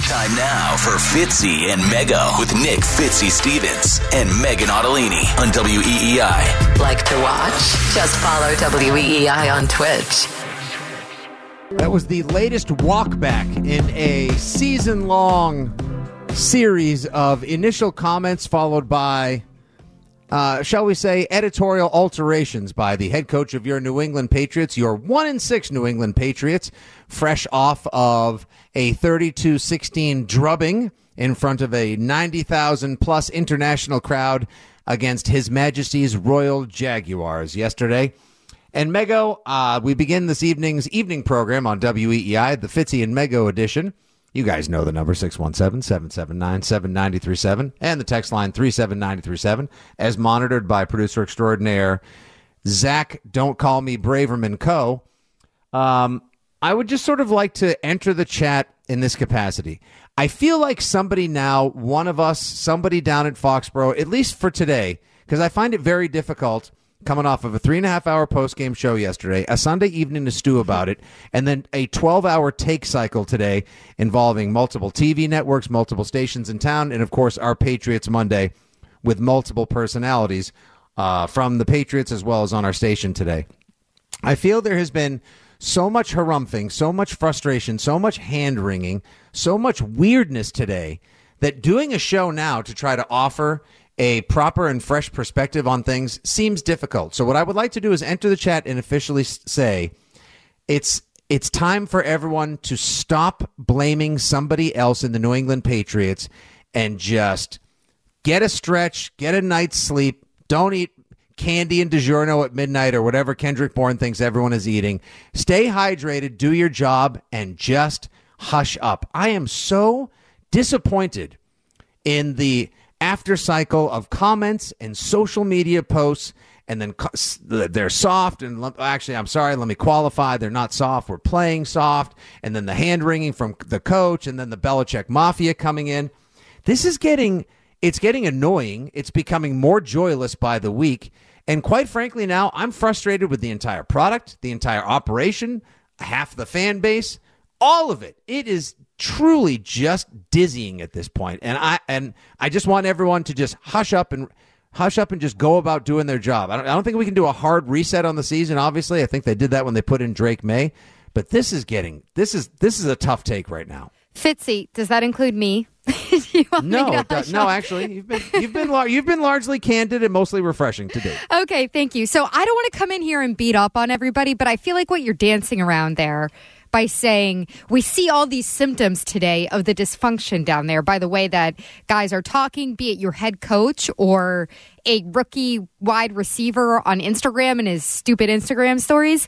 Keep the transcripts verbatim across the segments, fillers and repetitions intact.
Time now for Fitzy and Mego with Nick Fitzy Stevens and Megan Ottolini on W E E I. Like to watch? Just follow W E E I on Twitch. That was the latest walk back in a season-long series of initial comments followed by, uh, shall we say, editorial alterations by the head coach of your New England Patriots, your one and six New England Patriots, fresh off of a thirty-two sixteen drubbing in front of a ninety thousand plus international crowd against His Majesty's Royal Jaguars yesterday. And Mego, uh, we begin this evening's evening program on W E E I, the Fitzy and Mego edition. You guys know the number, six one seven, seven seven nine, seven nine three seven, and the text line three seven nine three seven, as monitored by producer extraordinaire Zach, Don't Call Me Braverman Co. Um, I would just sort of like to enter the chat in this capacity. I feel like somebody now, one of us, somebody down at Foxborough, at least for today, because I find it very difficult coming off of a three and a half hour post-game show yesterday, a Sunday evening to stew about it, and then a twelve hour take cycle today involving multiple T V networks, multiple stations in town, and, of course, our Patriots Monday with multiple personalities uh, from the Patriots as well as on our station today. I feel there has been so much harumphing, so much frustration, so much hand-wringing, so much weirdness today that doing a show now to try to offer a proper and fresh perspective on things seems difficult. So what I would like to do is enter the chat and officially say it's it's time for everyone to stop blaming somebody else in the New England Patriots and just get a stretch, get a night's sleep, don't eat candy and DiGiorno at midnight or whatever Kendrick Bourne thinks everyone is eating. Stay hydrated, do your job, and just hush up. I am so disappointed in the after cycle of comments and social media posts, and then they're soft, and actually, I'm sorry, let me qualify, they're not soft, we're playing soft, and then the hand-wringing from the coach, and then the Belichick Mafia coming in. This is getting, it's getting annoying, it's becoming more joyless by the week, and quite frankly now, I'm frustrated with the entire product, the entire operation, half the fan base, all of it. It is truly just dizzying at this point. And I and I just want everyone to just hush up and hush up and just go about doing their job. I don't, I don't think we can do a hard reset on the season. Obviously, I think they did that when they put in Drake May. But this is getting this is this is a tough take right now. Fitzy, does that include me? You want no, me to it does, hush no. up? Actually, you've been you've been lar- you've been largely candid and mostly refreshing today. Okay, thank you. So I don't want to come in here and beat up on everybody, but I feel like what you're dancing around there by saying we see all these symptoms today of the dysfunction down there by the way that guys are talking, be it your head coach or a rookie wide receiver on Instagram and his stupid Instagram stories,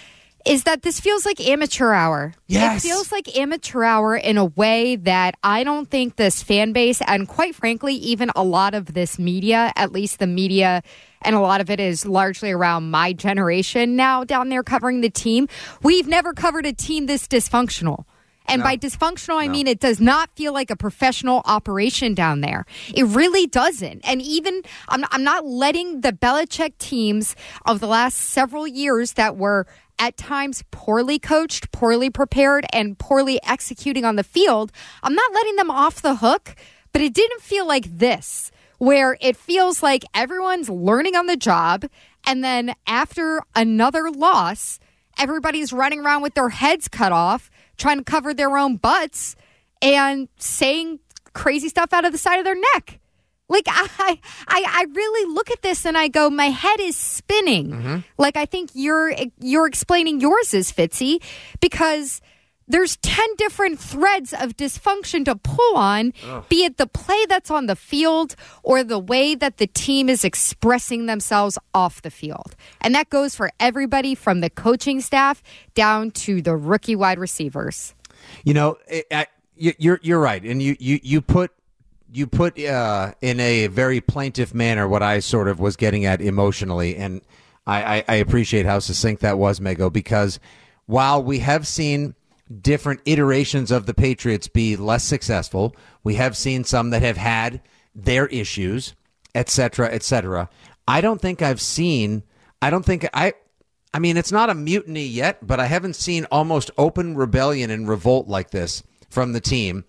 is that this feels like amateur hour. Yes. It feels like amateur hour in a way that I don't think this fan base, and quite frankly, even a lot of this media, at least the media, and a lot of it is largely around my generation now down there covering the team. We've never covered a team this dysfunctional. And No. by dysfunctional, I No. mean it does not feel like a professional operation down there. It really doesn't. And even, I'm, I'm not letting the Belichick teams of the last several years that were at times poorly coached, poorly prepared, and poorly executing on the field, I'm not letting them off the hook, but it didn't feel like this, where it feels like everyone's learning on the job, and then after another loss, everybody's running around with their heads cut off, trying to cover their own butts, and saying crazy stuff out of the side of their neck. Like, I, I, I really look at this and I go, my head is spinning. Mm-hmm. Like, I think you're you're explaining yours is, Fitzy, because there's ten different threads of dysfunction to pull on, Ugh. be it the play that's on the field or the way that the team is expressing themselves off the field. And that goes for everybody from the coaching staff down to the rookie wide receivers. You know, I, you're you're right, and you you you put. You put uh, in a very plaintive manner what I sort of was getting at emotionally, and I, I, I appreciate how succinct that was, Mego, because while we have seen different iterations of the Patriots be less successful, we have seen some that have had their issues, et cetera, et cetera. I don't think I've seen, I don't think, I, I mean, it's not a mutiny yet, but I haven't seen almost open rebellion and revolt like this from the team.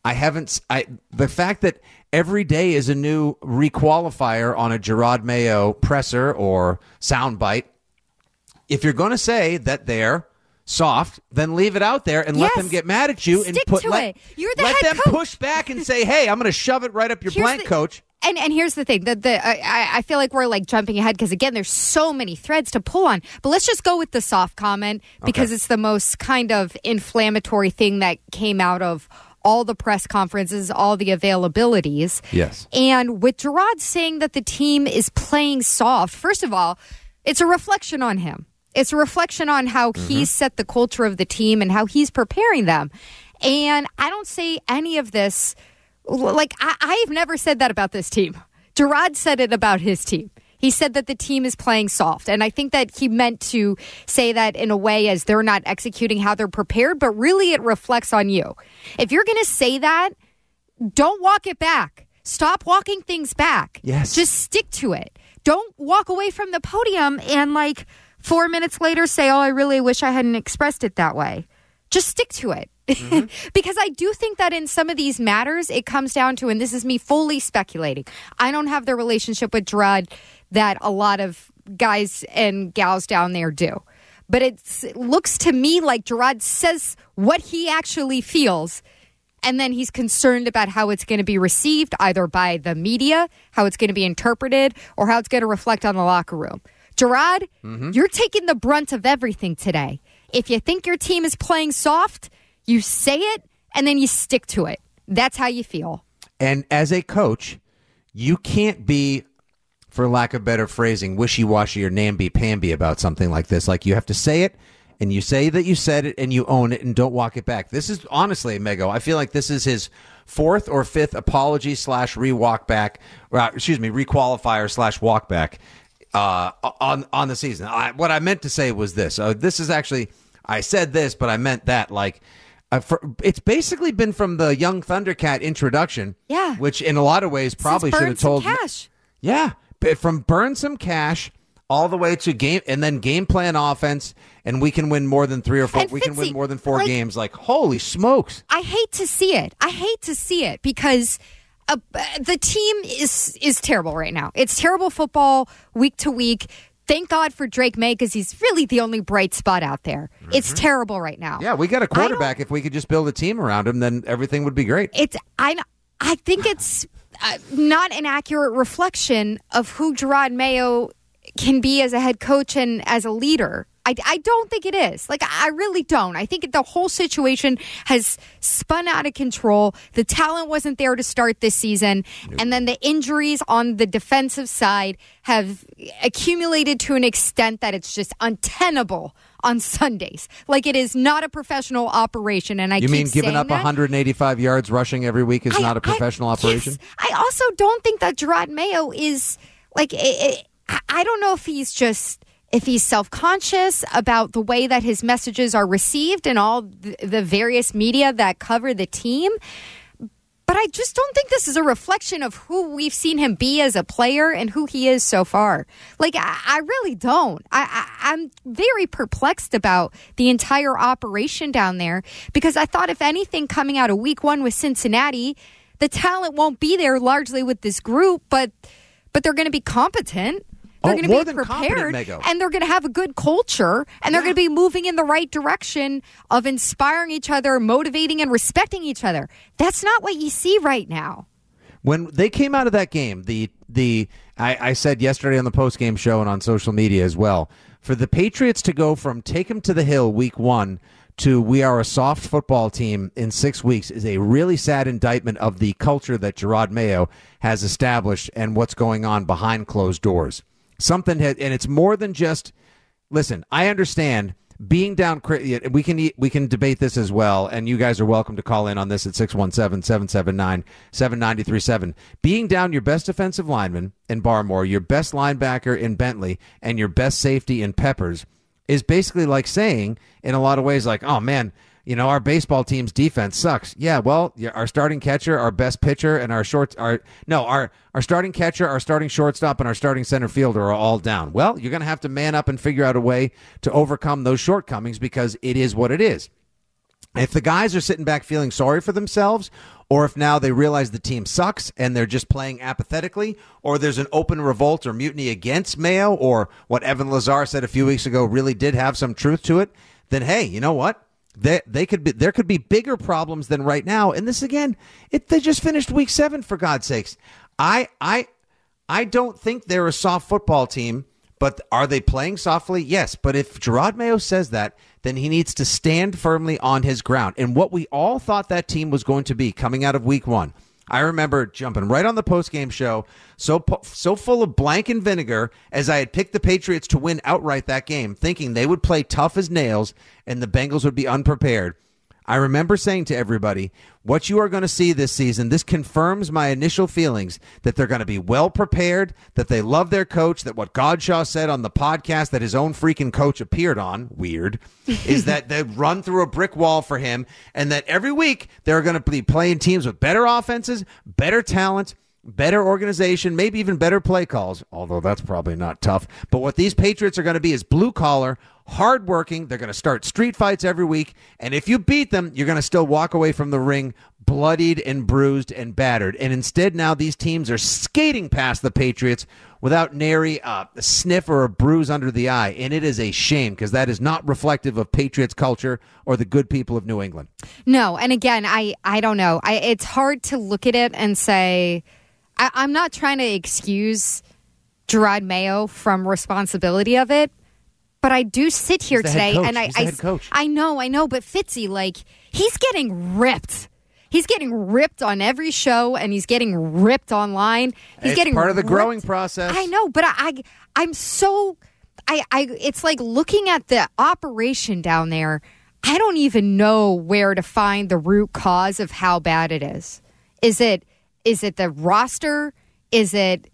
I haven't. I the fact that every day is a new requalifier on a Gerard Mayo presser or soundbite. If you're going to say that they're soft, then leave it out there and yes. let them get mad at you and Stick put to let, it. You're the let head them coach. push back and say, "Hey, I'm going to shove it right up your Here's blank, the- coach." And and here's the thing, the, the I, I feel like we're like jumping ahead because, again, there's so many threads to pull on. But let's just go with the soft comment because Okay. it's the most kind of inflammatory thing that came out of all the press conferences, all the availabilities. Yes. And with Gerard saying that the team is playing soft, first of all, it's a reflection on him. It's a reflection on how mm-hmm. he's set the culture of the team and how he's preparing them. And I don't say any of this... Like, I, I've never said that about this team. Gerard said it about his team. He said that the team is playing soft. And I think that he meant to say that in a way as they're not executing how they're prepared, but really it reflects on you. If you're going to say that, don't walk it back. Stop walking things back. Yes. Just stick to it. Don't walk away from the podium and, like, four minutes later say, oh, I really wish I hadn't expressed it that way. Just stick to it. Mm-hmm. Because I do think that in some of these matters, it comes down to, and this is me fully speculating, I don't have the relationship with Gerard that a lot of guys and gals down there do. But it's, it looks to me like Gerard says what he actually feels, and then he's concerned about how it's going to be received, either by the media, how it's going to be interpreted, or how it's going to reflect on the locker room. Gerard, mm-hmm. you're taking the brunt of everything today. If you think your team is playing soft, you say it, and then you stick to it. That's how you feel. And as a coach, you can't be, for lack of better phrasing, wishy-washy or namby-pamby about something like this. Like, you have to say it, and you say that you said it, and you own it, and don't walk it back. This is, honestly, Mego, I feel like this is his fourth or fifth apology slash re-walk back, or, excuse me, requalifier slash walk back uh, on, on the season. I, what I meant to say was this. Uh, this is actually, I said this, but I meant that, like, Uh, for, it's basically been from the Young Thundercat introduction, yeah, which in a lot of ways probably should have told. Cash. Yeah, from burn some cash all the way to game, and then game plan offense, and we can win more than three or four. And we Fitzy, can win more than four like, games. Like, holy smokes! I hate to see it. I hate to see it because uh, the team is is terrible right now. It's terrible football week to week. Thank God for Drake May because he's really the only bright spot out there. Mm-hmm. It's terrible right now. Yeah, we got a quarterback. If we could just build a team around him, then everything would be great. It's I I think it's uh, not an accurate reflection of who Gerard Mayo can be as a head coach and as a leader. I, I don't think it is. Like, I really don't. I think the whole situation has spun out of control. The talent wasn't there to start this season. Nope. And then the injuries on the defensive side have accumulated to an extent that it's just untenable on Sundays. Like, it is not a professional operation. And I You keep mean giving saying up that. one hundred eighty-five yards rushing every week is I, not a professional I, operation? Yes. I also don't think that Gerard Mayo is, like, it, it, I don't know if he's just... if he's self-conscious about the way that his messages are received in all the various media that cover the team. But I just don't think this is a reflection of who we've seen him be as a player and who he is so far. Like, I, I really don't. I, I, I'm very perplexed about the entire operation down there because I thought, if anything, coming out of week one with Cincinnati, the talent won't be there largely with this group, but but they're going to be competent. They're Oh, going more to be than prepared, competent, Mego. and they're going to have a good culture, and they're Yeah. going to be moving in the right direction of inspiring each other, motivating and respecting each other. That's not what you see right now. When they came out of that game, the the I, I said yesterday on the postgame show and on social media as well, for the Patriots to go from take them to the hill week one to we are a soft football team in six weeks is a really sad indictment of the culture that Gerard Mayo has established and what's going on behind closed doors. Something had, and it's more than just. Listen, I understand being down. We can we can debate this as well, and you guys are welcome to call in on this at six one seven, seven seven nine, seven nine three seven. Being down your best defensive lineman in Barmore, your best linebacker in Bentley, and your best safety in Peppers is basically like saying, in a lot of ways, like, oh man, you know, our baseball team's defense sucks. Yeah, well, our starting catcher, our best pitcher, and our short, our no, our our starting catcher, our starting shortstop, and our starting center fielder are all down. Well, you're going to have to man up and figure out a way to overcome those shortcomings because it is what it is. If the guys are sitting back feeling sorry for themselves, or if now they realize the team sucks and they're just playing apathetically, or there's an open revolt or mutiny against Mayo, or what Evan Lazar said a few weeks ago really did have some truth to it, then hey, you know what? They, they could be, there could be bigger problems than right now. And this, again, it, they just finished week seven, for God's sakes. I, I, I don't think they're a soft football team, but are they playing softly? Yes. But if Jerod Mayo says that, then he needs to stand firmly on his ground. And what we all thought that team was going to be coming out of week one, I remember jumping right on the postgame show, so so full of blank and vinegar, as I had picked the Patriots to win outright that game, thinking they would play tough as nails and the Bengals would be unprepared. I remember saying to everybody, what you are going to see this season, this confirms my initial feelings that they're going to be well prepared, that they love their coach, that what Godshaw said on the podcast that his own freaking coach appeared on, weird, is that they run through a brick wall for him, and that every week they're going to be playing teams with better offenses, better talent, better organization, maybe even better play calls, although that's probably not tough. But what these Patriots are going to be is blue-collar, hard-working. They're going to start street fights every week, and if you beat them, you're going to still walk away from the ring bloodied and bruised and battered. And instead now these teams are skating past the Patriots without nary uh, a sniff or a bruise under the eye, and it is a shame because that is not reflective of Patriots culture or the good people of New England. No, and again, I, I don't know. I, it's hard to look at it and say, I, I'm not trying to excuse Jerod Mayo from responsibility of it, but I do sit here today and I, I, I know, I know, but Fitzy, like, he's getting ripped. He's getting ripped on every show, and he's getting ripped online. He's it's getting part of the ripped. growing process. I know, but I, I I'm so, I, I, it's like looking at the operation down there. I don't even know where to find the root cause of how bad it is. Is it, is it the roster? Is it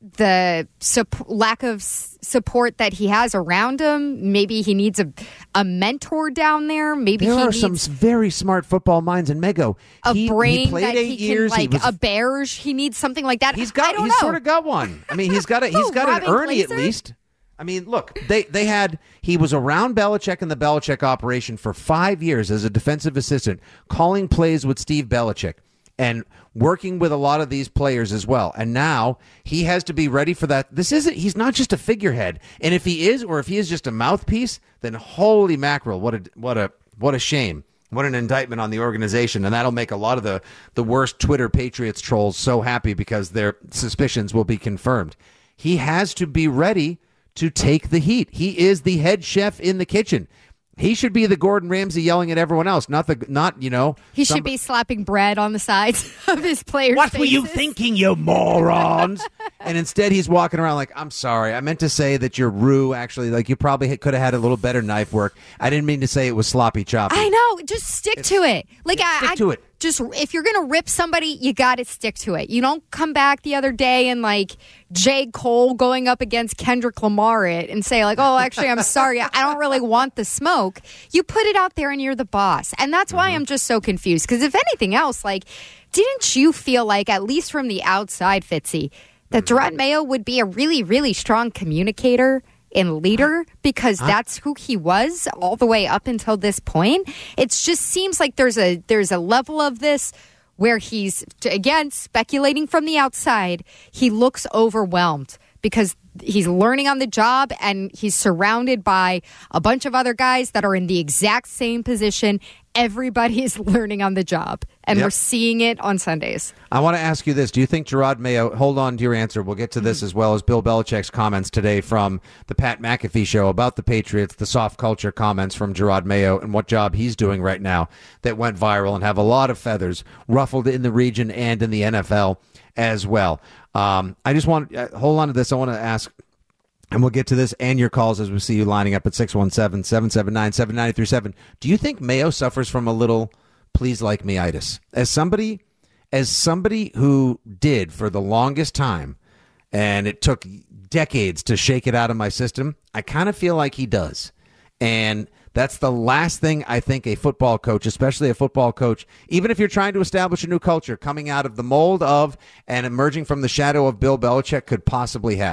the sup- lack of s- support that he has around him? Maybe he needs a a mentor down there. Maybe there he are needs some very smart football minds in Mego. A he, brain he played that eight he can years. like he was, a Berge. He needs something like that. He's got. I don't he's know. sort of got one. I mean, he's got a. He's Who, got Robin an Ernie Glazer? at least. I mean, look, they they had. He was around Belichick in the Belichick operation for five years as a defensive assistant, calling plays with Steve Belichick and working with a lot of these players as well. And now he has to be ready for that. This isn't, he's not just a figurehead. And if he is, or if he is just a mouthpiece, then holy mackerel, what a, what a, what a shame. What an indictment on the organization. And that'll make a lot of the, the worst Twitter Patriots trolls so happy because their suspicions will be confirmed. He has to be ready to take the heat. He is the head chef in the kitchen. He should be the Gordon Ramsay yelling at everyone else, not the not you know. He some, should be slapping bread on the sides of his players. What faces. were you thinking, you morons? And instead, he's walking around like, "I'm sorry, I meant to say that you're roux. Actually, like you probably could have had a little better knife work. I didn't mean to say it was sloppy choppy." I know. Just stick It's- to it. Like I, stick I to it. Just if you're gonna rip somebody, you got to stick to it. You don't come back the other day and like J. Cole going up against Kendrick Lamar it and say like, "Oh, actually, I'm sorry, I don't really want the smoke." You put it out there and you're the boss, and that's why mm-hmm. I'm just so confused. Because if anything else, like, didn't you feel like, at least from the outside, Fitzy, that mm-hmm. Jerod Mayo would be a really, really strong communicator and leader, because that's who he was all the way up until this point? It just seems like there's a there's a level of this where he's, again, speculating from the outside, he looks overwhelmed because he's learning on the job and he's surrounded by a bunch of other guys that are in the exact same position. Everybody is learning on the job, and yep. we're seeing it on Sundays. I want to ask you this. Do you think Jerod Mayo, hold on to your answer, we'll get to this mm-hmm. as well as Bill Belichick's comments today from the Pat McAfee show about the Patriots, the soft culture comments from Jerod Mayo and what job he's doing right now that went viral and have a lot of feathers ruffled in the region and in the N F L as well. Um, I just want uh, hold on to this. I want to ask, and we'll get to this and your calls as we see you lining up at six one seven, seven seven nine, seven nine three seven. Do you think Mayo suffers from a little please like me-itis? As somebody, as somebody who did for the longest time, and it took decades to shake it out of my system, I kind of feel like he does. And that's the last thing I think a football coach, especially a football coach, even if you're trying to establish a new culture, coming out of the mold of and emerging from the shadow of Bill Belichick, could possibly have.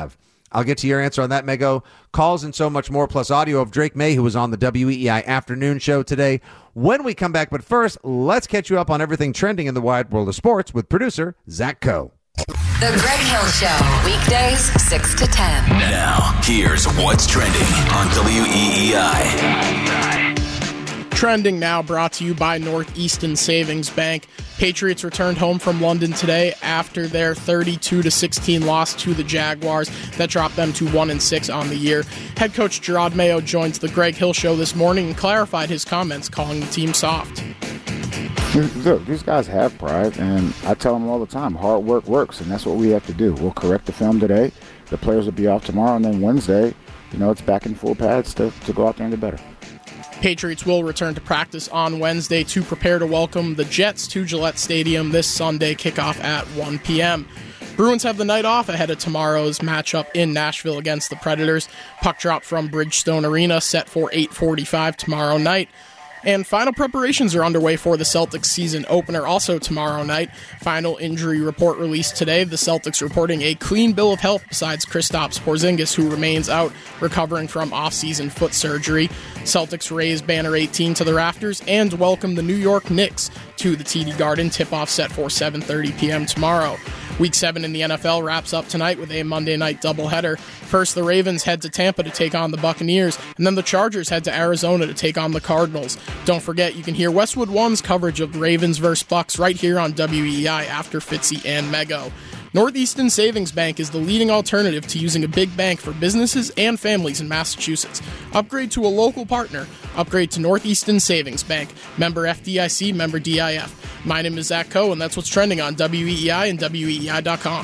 I'll get to your answer on that, Mego. Calls and so much more, plus audio of Drake May, who was on the W E E I afternoon show today, when we come back. But first, let's catch you up on everything trending in the wide world of sports with producer Zach Coe. The Greg Hill Show, weekdays six to ten. Now, here's what's trending on W E E I. Trending now, brought to you by Northeastern Savings Bank. Patriots returned home from London today after their thirty-two to sixteen loss to the Jaguars that dropped them to one and six on the year. Head coach Jerod Mayo joined the Greg Hill Show this morning and clarified his comments, calling the team soft. Look, these guys have pride, and I tell them all the time, hard work works, and that's what we have to do. We'll correct the film today. The players will be off tomorrow, and then Wednesday, you know, it's back in full pads to, to go out there and do better. Patriots will return to practice on Wednesday to prepare to welcome the Jets to Gillette Stadium this Sunday, kickoff at one p.m. Bruins have the night off ahead of tomorrow's matchup in Nashville against the Predators. Puck drop from Bridgestone Arena set for eight forty-five tomorrow night. And final preparations are underway for the Celtics season opener also tomorrow night. Final injury report released today. The Celtics reporting a clean bill of health besides Kristaps Porzingis, who remains out recovering from off-season foot surgery. Celtics raise banner eighteen to the rafters and welcome the New York Knicks to the T D Garden. Tip-off set for seven thirty p.m. tomorrow. Week seven in the N F L wraps up tonight with a Monday night doubleheader. First, the Ravens head to Tampa to take on the Buccaneers, and then the Chargers head to Arizona to take on the Cardinals. Don't forget, you can hear Westwood One's coverage of the Ravens versus Bucks right here on W E E I after Fitzy and Mego. Northeastern Savings Bank is the leading alternative to using a big bank for businesses and families in Massachusetts. Upgrade to a local partner. Upgrade to Northeastern Savings Bank. Member F D I C, member D I F. My name is Zach Coe, and that's what's trending on W E E I and W E E I dot com.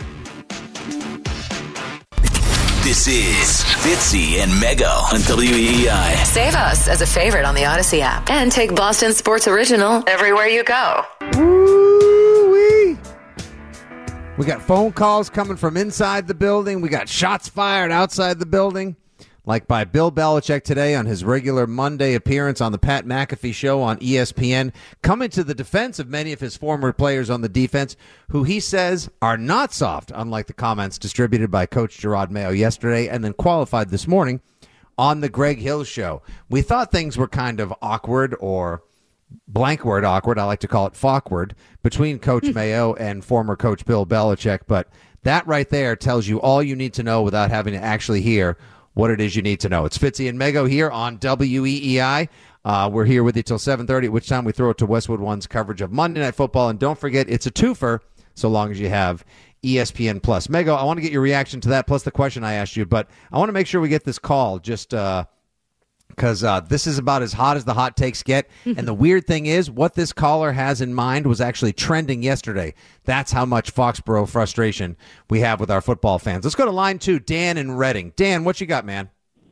This is Fitzy and Mego on W E E I. Save us as a favorite on the Odyssey app and take Boston Sports Original everywhere you go. Woo-wee. We got phone calls coming from inside the building. We got shots fired outside the building, like by Bill Belichick today on his regular Monday appearance on the Pat McAfee Show on E S P N, coming to the defense of many of his former players on the defense, who he says are not soft, unlike the comments distributed by Coach Jerod Mayo yesterday and then qualified this morning on the Greg Hill Show. We thought things were kind of awkward, or blank word awkward, I like to call it fawkward, between Coach Mayo and former Coach Bill Belichick, but that right there tells you all you need to know without having to actually hear what it is you need to know. It's Fitzy and Mego here on W E E I. Uh, we're here with you till seven thirty, at which time we throw it to Westwood One's coverage of Monday Night Football. And don't forget, it's a twofer so long as you have E S P N Plus. Mego, I want to get your reaction to that, plus the question I asked you, but I want to make sure we get this call just uh, because uh, this is about as hot as the hot takes get. And the weird thing is, what this caller has in mind was actually trending yesterday. That's how much Foxborough frustration we have with our football fans. Let's go to line two, Dan in Reading. Dan, what you got, man?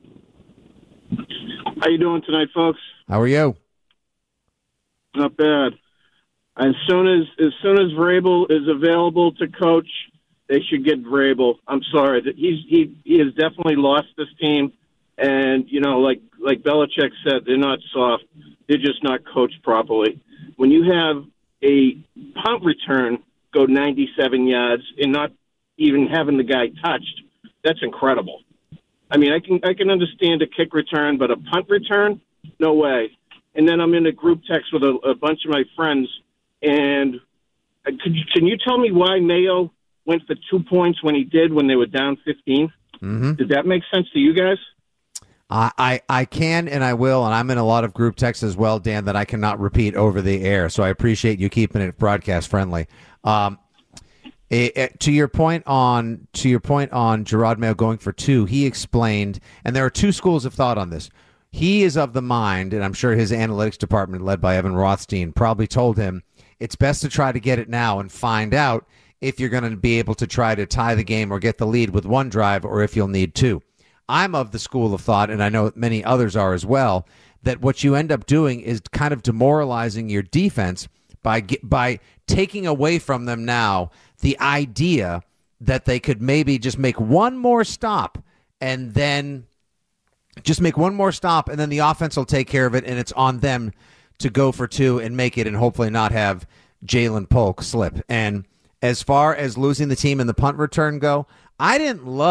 How you doing tonight, folks? How are you? Not bad. As soon as as soon as Vrabel is available to coach, they should get Vrabel. I'm sorry, that he's he he has definitely lost this team. And, you know, like like Belichick said, they're not soft. They're just not coached properly. When you have a punt return go ninety-seven yards and not even having the guy touched, that's incredible. I mean, I can I can understand a kick return, but a punt return, no way. And then I'm in a group text with a, a bunch of my friends, and could you, can you tell me why Mayo went for two points when he did when they were down fifteen? Mm-hmm. Did that make sense to you guys? I, I can and I will, and I'm in a lot of group texts as well, Dan, that I cannot repeat over the air. So I appreciate you keeping it broadcast friendly. Um, it, it, to your point on to your point on Jerod Mayo going for two, he explained, and there are two schools of thought on this. He is of the mind, and I'm sure his analytics department, led by Evan Rothstein, probably told him it's best to try to get it now and find out if you're going to be able to try to tie the game or get the lead with one drive, or if you'll need two. I'm of the school of thought, and I know many others are as well, that what you end up doing is kind of demoralizing your defense by by taking away from them now the idea that they could maybe just make one more stop and then just make one more stop and then the offense will take care of it, and it's on them to go for two and make it and hopefully not have Jalen Polk slip. And as far as losing the team in the punt return go, I didn't love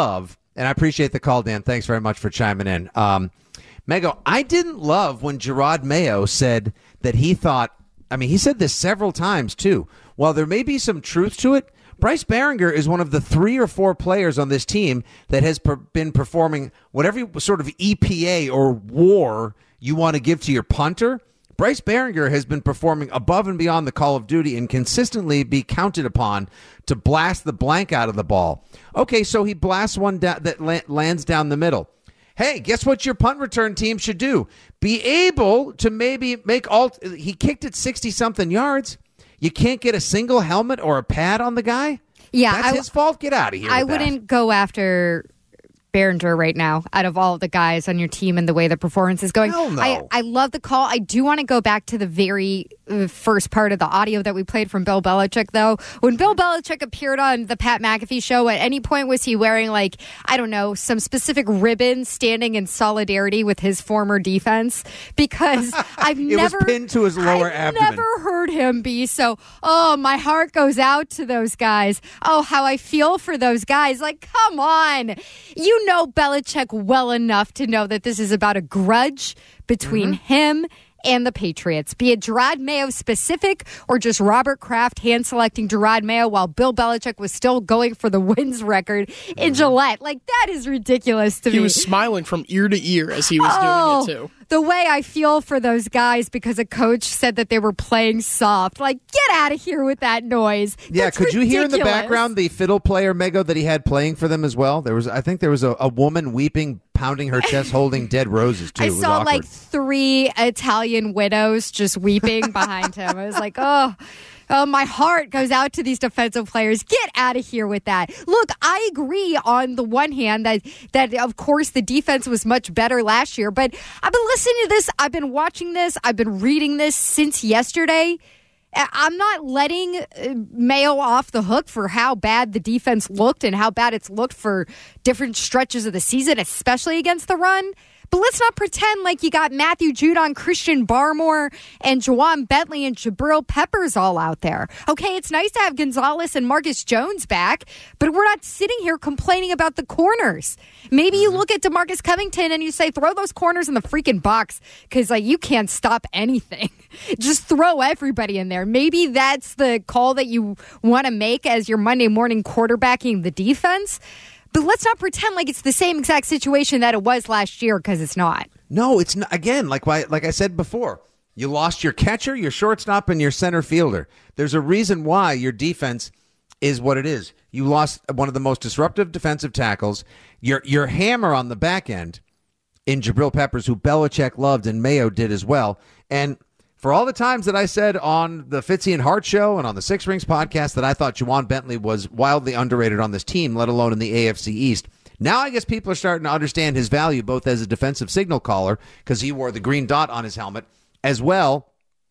And I appreciate the call, Dan. Thanks very much for chiming in. Um, Mego, I didn't love when Gerard Mayo said that he thought, I mean, he said this several times, too. While there may be some truth to it, Bryce Behringer is one of the three or four players on this team that has per- been performing whatever sort of E P A or war you want to give to your punter. Bryce Behringer has been performing above and beyond the call of duty and consistently be counted upon to blast the blank out of the ball. Okay, so he blasts one da- that la- lands down the middle. Hey, guess what your punt return team should do? Be able to maybe make all. He kicked it sixty-something yards. You can't get a single helmet or a pad on the guy? Yeah, That's I, his fault. Get out of here. I with that. wouldn't go after Behringer right now out of all of the guys on your team and the way the performance is going. Hell no. I, I love the call. I do want to go back to the very uh, first part of the audio that we played from Bill Belichick, though. When Bill Belichick appeared on the Pat McAfee show, at any point was he wearing, like, I don't know, some specific ribbon standing in solidarity with his former defense? Because I've it never... was pinned to his lower I've abdomen. never heard him be so, oh, my heart goes out to those guys. Oh, how I feel for those guys. Like, come on. You know Belichick well enough to know that this is about a grudge between mm-hmm. him and the Patriots, be it Gerard Mayo specific or just Robert Kraft hand-selecting Gerard Mayo while Bill Belichick was still going for the wins record in mm-hmm. Gillette. Like, that is ridiculous to he me. He was smiling from ear to ear as he was oh, doing it, too. The way I feel for those guys because a coach said that they were playing soft. Like, get out of here with that noise. Yeah, That's could ridiculous. you hear in the background the fiddle player, Mego, that he had playing for them as well? There was, I think there was a, a woman weeping, pounding her chest, holding dead roses, too. I it was saw awkward. like three Italian widows just weeping behind him. I was like, oh... Oh, my heart goes out to these defensive players. Get out of here with that. Look, I agree on the one hand that, that, of course, the defense was much better last year. But I've been listening to this. I've been watching this. I've been reading this since yesterday. I'm not letting Mayo off the hook for how bad the defense looked and how bad it's looked for different stretches of the season, especially against the run. But let's not pretend like you got Matthew Judon, Christian Barmore, and Juwan Bentley and Jabril Peppers all out there. Okay, it's nice to have Gonzalez and Marcus Jones back, but we're not sitting here complaining about the corners. Maybe you look at DeMarcus Covington and you say, throw those corners in the freaking box because like you can't stop anything. Just throw everybody in there. Maybe that's the call that you want to make as your Monday morning quarterbacking the defense. But let's not pretend like it's the same exact situation that it was last year because it's not. No, it's not. Again, like like I said before, you lost your catcher, your shortstop, and your center fielder. There's a reason why your defense is what it is. You lost one of the most disruptive defensive tackles. Your your hammer on the back end in Jabril Peppers, who Belichick loved and Mayo did as well. And for all the times that I said on the Fitzy and Hart show and on the Six Rings podcast that I thought Juwan Bentley was wildly underrated on this team, let alone in the A F C East, now I guess people are starting to understand his value both as a defensive signal caller, because he wore the green dot on his helmet, as well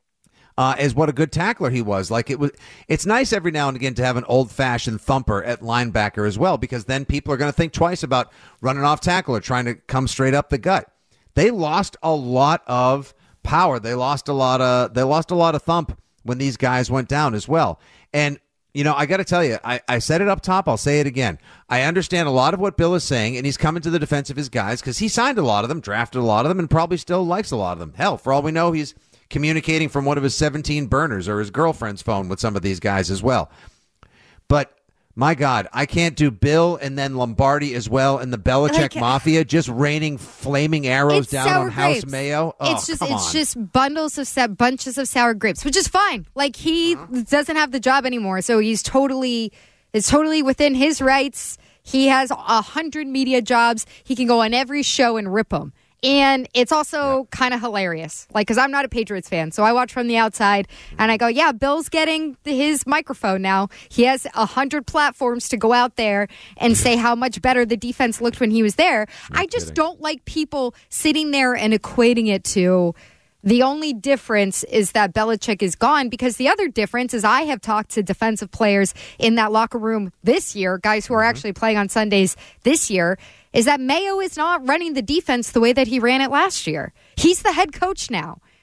uh, as what a good tackler he was. Like it was, it's nice every now and again to have an old-fashioned thumper at linebacker as well, because then people are going to think twice about running off tackle or trying to come straight up the gut. They lost a lot of power. They lost a lot of they lost a lot of thump when these guys went down as well. And you know, I got to tell you, I, I said it up top. I'll say it again. I understand a lot of what Bill is saying, and he's coming to the defense of his guys because he signed a lot of them, drafted a lot of them, and probably still likes a lot of them. Hell, for all we know, he's communicating from one of his seventeen burners or his girlfriend's phone with some of these guys as well. But my God, I can't do Bill and then Lombardi as well and the Belichick like, Mafia just raining flaming arrows down on grapes. House Mayo. Oh, it's just come it's on. just bundles of sa- bunches of sour grapes, which is fine. Like he uh-huh. doesn't have the job anymore, so he's totally it's totally within his rights. He has a hundred media jobs. He can go on every show and rip them. And it's also yeah. kind of hilarious, like, because I'm not a Patriots fan, so I watch from the outside, and I go, yeah, Bill's getting his microphone now. He has a hundred platforms to go out there and say how much better the defense looked when he was there. No I just kidding. don't like people sitting there and equating it to the only difference is that Belichick is gone, because the other difference is I have talked to defensive players in that locker room this year, guys who are mm-hmm. actually playing on Sundays this year, is that Mayo is not running the defense the way that he ran it last year. He's the head coach now.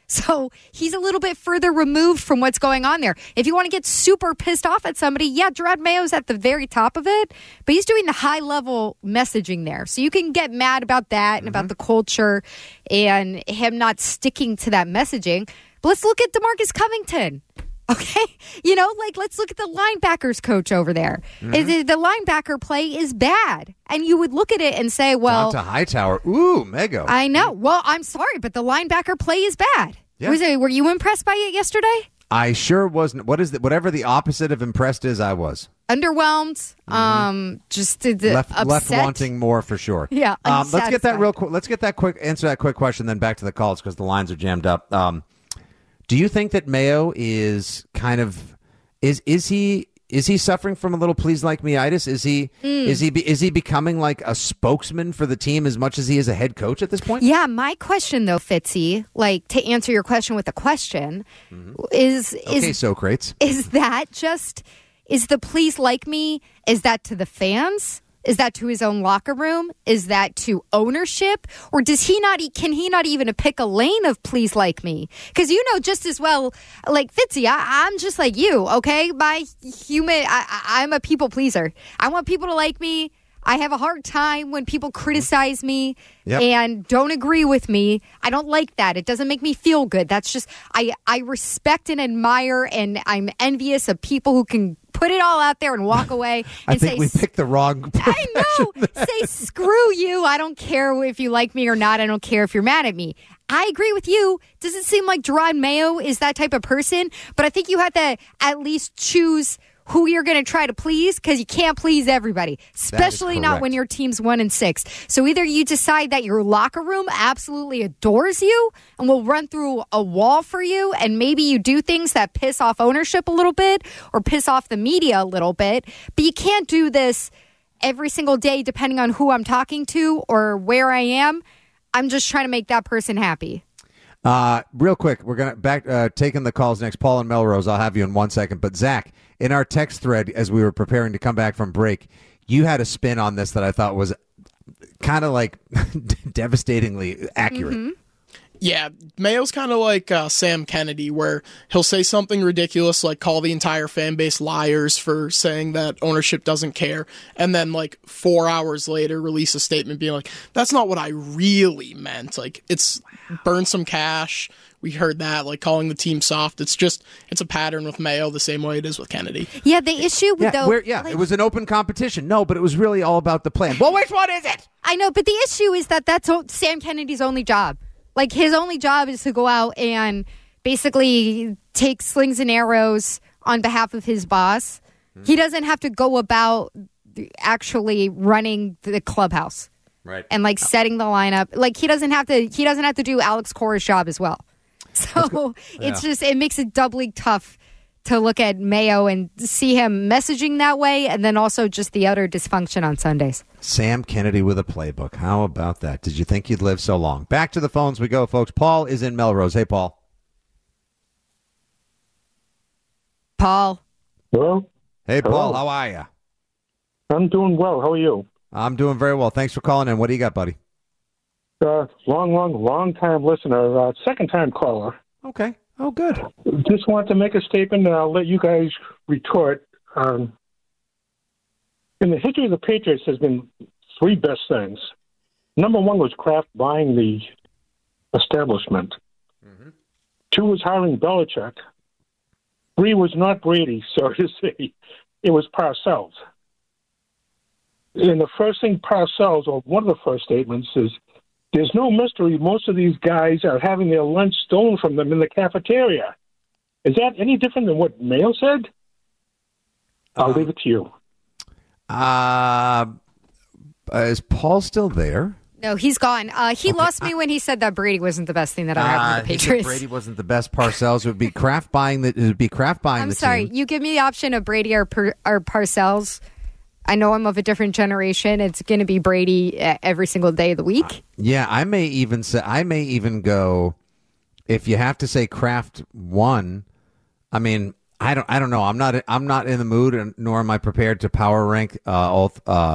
So he's a little bit further removed from what's going on there. If you want to get super pissed off at somebody, yeah, Gerard Mayo's at the very top of it, but he's doing the high-level messaging there. So you can get mad about that and mm-hmm. about the culture and him not sticking to that messaging. But let's look at DeMarcus Covington. Okay, you know, like, let's look at the linebackers coach over there. Mm-hmm. The, the linebacker play is bad. And you would look at it and say, well... Down to Hightower. Ooh, Mego. I know. Well, I'm sorry, but the linebacker play is bad. Yeah. Was it, were you impressed by it yesterday? I sure wasn't. What is the, whatever the opposite of impressed is, I was. Underwhelmed. Mm-hmm. Um, just the, the left, upset. left wanting more for sure. Yeah, um, let's get that real quick. Let's get that quick, answer that quick question, then back to the calls because the lines are jammed up. Um, Do you think that Mayo is kind of is is he is he suffering from a little please like me-itis? Is he mm. is he is he becoming like a spokesman for the team as much as he is a head coach at this point? Yeah, my question though, Fitzy, like to answer your question with a question, mm-hmm. is is okay, Socrates. Is that just is the please like me? Is that to the fans? Is that to his own locker room? Is that to ownership? Or does he not? Can he not even pick a lane of please like me? Because you know just as well, like Fitzy, I, I'm just like you, okay? My human, I, I'm a people pleaser. I want people to like me. I have a hard time when people criticize me yep. and don't agree with me. I don't like that. It doesn't make me feel good. That's just, I, I respect and admire and I'm envious of people who can put it all out there and walk away and I think say, we picked the wrong I know. Say, screw you. I don't care if you like me or not. I don't care if you're mad at me. I agree with you. Doesn't seem like Gerard Mayo is that type of person, but I think you have to at least choose who you're going to try to please because you can't please everybody, especially not when your team's one and six. So either you decide that your locker room absolutely adores you and will run through a wall for you, and maybe you do things that piss off ownership a little bit or piss off the media a little bit, but you can't do this every single day depending on who I'm talking to or where I am. I'm just trying to make that person happy. Uh, real quick, we're gonna back uh, taking the calls next. Paul and Melrose, I'll have you in one second. But Zach, in our text thread, as we were preparing to come back from break, you had a spin on this that I thought was kind of like devastatingly accurate. Mm-hmm. Yeah, Mayo's kind of like uh, Sam Kennedy, where he'll say something ridiculous, like call the entire fan base liars for saying that ownership doesn't care, and then like four hours later release a statement being like, that's not what I really meant. Like, it's burn some cash. We heard that, like calling the team soft. It's just, it's a pattern with Mayo the same way it is with Kennedy. Yeah, the issue with yeah, the... Yeah, like, it was an open competition. No, but it was really all about the plan. Well, which one is it? I know, but the issue is that that's Sam Kennedy's only job. Like, his only job is to go out and basically take slings and arrows on behalf of his boss. Mm-hmm. He doesn't have to go about actually running the clubhouse. Right. And, like, setting the lineup. Like, he doesn't have to he doesn't have to do Alex Cora's job as well. So yeah. it's just, it makes it doubly tough to look at Mayo and see him messaging that way, and then also just the utter dysfunction on Sundays. Sam Kennedy with a playbook. How about that? Did you think you'd live so long? Back to the phones we go, folks. Paul is in Melrose. Hey, Paul. Paul. Hello. Hey, Hello. Paul. How are you? I'm doing well. How are you? I'm doing very well. Thanks for calling in. What do you got, buddy? Uh, long, long, long time listener. Uh, second time caller. Okay. Oh, good. Just want to make a statement, and I'll let you guys retort. Um, in the history of the Patriots, there's been three best things. Number one was Kraft buying the establishment. Mm-hmm. Two was hiring Belichick. Three was not Brady, so to say. It was Parcells. And the first thing Parcells, or one of the first statements, is there's no mystery. Most of these guys are having their lunch stolen from them in the cafeteria. Is that any different than what Mayo said? I'll um, leave it to you. Uh, is Paul still there? No, he's gone. Uh, he okay. lost me when he said that Brady wasn't the best thing that ever happened to the Patriots. Brady wasn't the best. Parcells. It would be Kraft buying the. It would be Kraft buying I'm the sorry. team. You give me the option of Brady or, per, or Parcells. I know I'm of a different generation. It's going to be Brady every single day of the week. Yeah, I may even say I may even go. If you have to say Kraft won, I mean, I don't. I don't know. I'm not. I'm not in the mood, and nor am I prepared to power rank uh, all uh,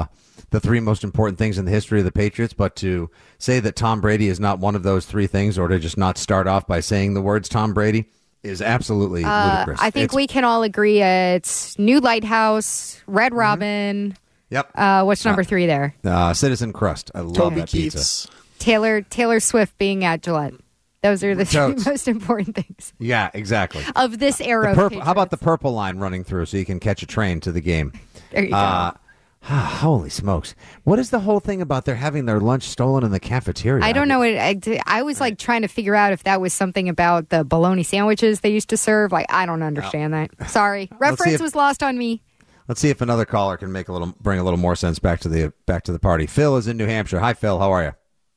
the three most important things in the history of the Patriots, but to say that Tom Brady is not one of those three things, or to just not start off by saying the words Tom Brady, is absolutely uh, ludicrous. I think it's, we can all agree it's New Lighthouse, Red Robin. Mm-hmm. Yep. Uh, what's number uh, three there? Uh, Citizen Crust. I love Toby that Keith's. pizza. Taylor Taylor Swift being at Gillette. Those are the Totes. three most important things Yeah, exactly. of this era. The of purple, how about the Patriots. purple line running through so you can catch a train to the game? There you Uh, go. Holy smokes. What is the whole thing about their having their lunch stolen in the cafeteria? I don't know. What, I, I was like trying to figure out if that was something about the bologna sandwiches they used to serve. Like, I don't understand that. Sorry. Reference if- was lost on me. Let's see if another caller can make a little, bring a little more sense back to the back to the party. Phil is in New Hampshire. Hi, Phil. How are you?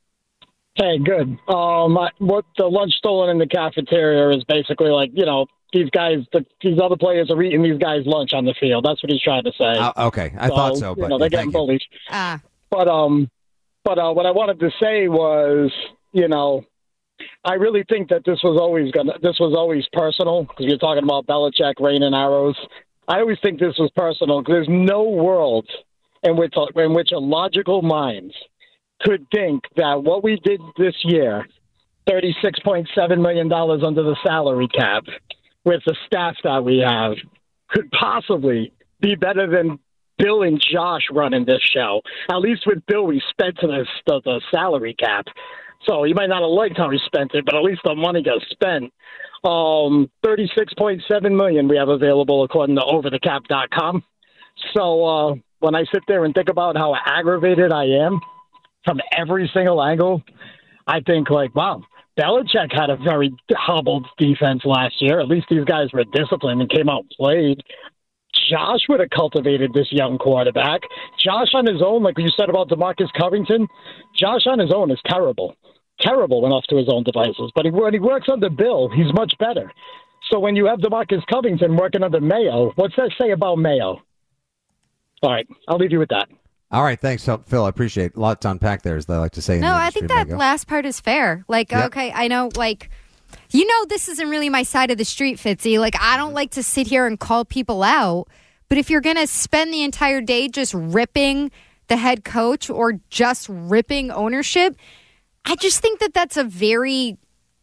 Hey, good. Um, I, what the lunch stolen in the cafeteria is basically like, you know, these guys, the, these other players are eating these guys' lunch on the field. That's what he's trying to say. Uh, okay, I thought so, you but know, they're yeah, getting thank you. bullied. Ah. But um, but uh, what I wanted to say was, you know, I really think that this was always gonna, this was always personal because you're talking about Belichick raining arrows. I always think this was personal because there's no world in which in which a logical mind could think that what we did this year, thirty-six point seven million dollars under the salary cap, with the staff that we have, could possibly be better than Bill and Josh running this show. At least with Bill, we spent the, the, the salary cap. So you might not have liked how he spent it, but at least the money got spent. Um, thirty-six point seven million dollars we have available according to over the cap dot com. So uh, when I sit there and think about how aggravated I am from every single angle, I think like, wow, Belichick had a very hobbled defense last year. At least these guys were disciplined and came out and played. Josh would have cultivated this young quarterback. Josh on his own, like you said about DeMarcus Covington, Josh on his own is terrible. Terrible when off to his own devices. But he, when he works under Bill, he's much better. So when you have DeMarcus Covington working under Mayo, what's that say about Mayo? All right, I'll leave you with that. All right, thanks, Phil. I appreciate it. A lot to unpack there, as they like to say. In No, the I industry. think that There you go. last part is fair. Like, Yep. okay, I know, like, you know, this isn't really my side of the street, Fitzy. Like, I don't like to sit here and call people out. But if you're going to spend the entire day just ripping the head coach or just ripping ownership, I just think that that's a very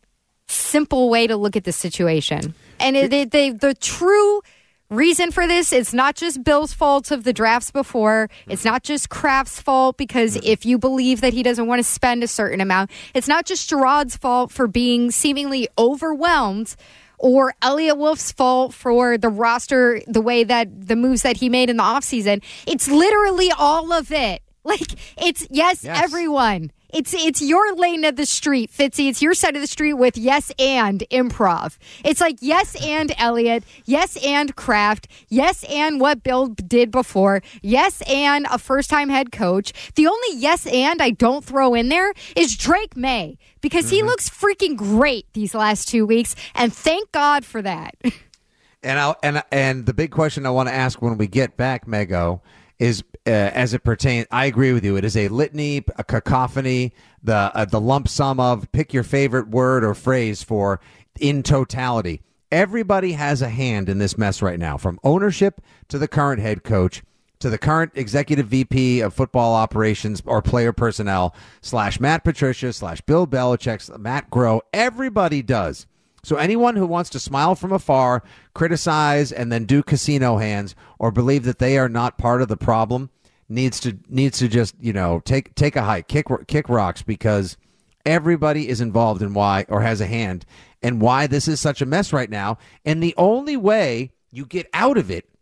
simple way to look at the situation. And it, it, they, the true reason for this, it's not just Bill's fault of the drafts before. It's not just Kraft's fault because if you believe that he doesn't want to spend a certain amount, it's not just Gerard's fault for being seemingly overwhelmed, or Elliot Wolf's fault for the roster, the way that the moves that he made in the offseason. It's literally all of it. Like, it's, yes, Yes. everyone. It's it's your lane of the street, Fitzy. It's your side of the street with yes and improv. It's like yes and Elliot, yes and Kraft, yes and what Bill did before, yes and a first-time head coach. The only yes and I don't throw in there is Drake May because Mm-hmm. he looks freaking great these last two weeks, and thank God for that. And I and and the big question I want to ask when we get back, Mego, is uh, as it pertains. I agree with you. It is a litany, a cacophony, the uh, the lump sum of pick your favorite word or phrase for in totality. Everybody has a hand in this mess right now, from ownership to the current head coach to the current executive V P of football operations or player personnel slash Matt Patricia slash Bill Belichick, Matt Groh. Everybody does. So anyone who wants to smile from afar, criticize, and then do casino hands or believe that they are not part of the problem needs to needs to just, you know, take take a hike, kick kick rocks, because everybody is involved in why or has a hand in why this is such a mess right now. And the only way you get out of it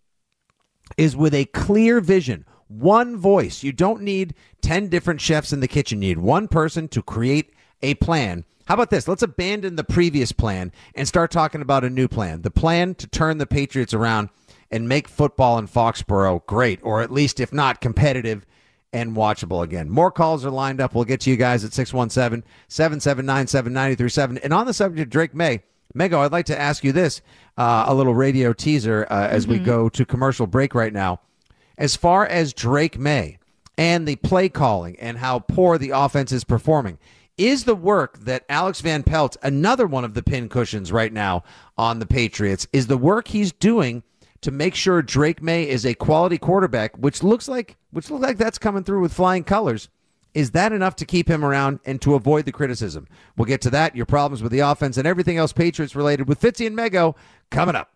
is with a clear vision, one voice. You don't need ten different chefs in the kitchen. You need one person to create a plan. How about this? Let's abandon the previous plan and start talking about a new plan. The plan to turn the Patriots around and make football in Foxborough great, or at least, if not, competitive and watchable again. More calls are lined up. We'll get to you guys at six one seven, seven seven nine, seven nine three seven. And on the subject of Drake May, Mego, I'd like to ask you this, uh, a little radio teaser uh, as mm-hmm. we go to commercial break right now. As far as Drake May and the play calling and how poor the offense is performing, is the work that Alex Van Pelt, another one of the pin cushions right now on the Patriots, is the work he's doing to make sure Drake May is a quality quarterback, which looks like which looks like that's coming through with flying colors. Is that enough to keep him around and to avoid the criticism? We'll get to that, your problems with the offense, and everything else Patriots related with Fitzy and Mego coming up.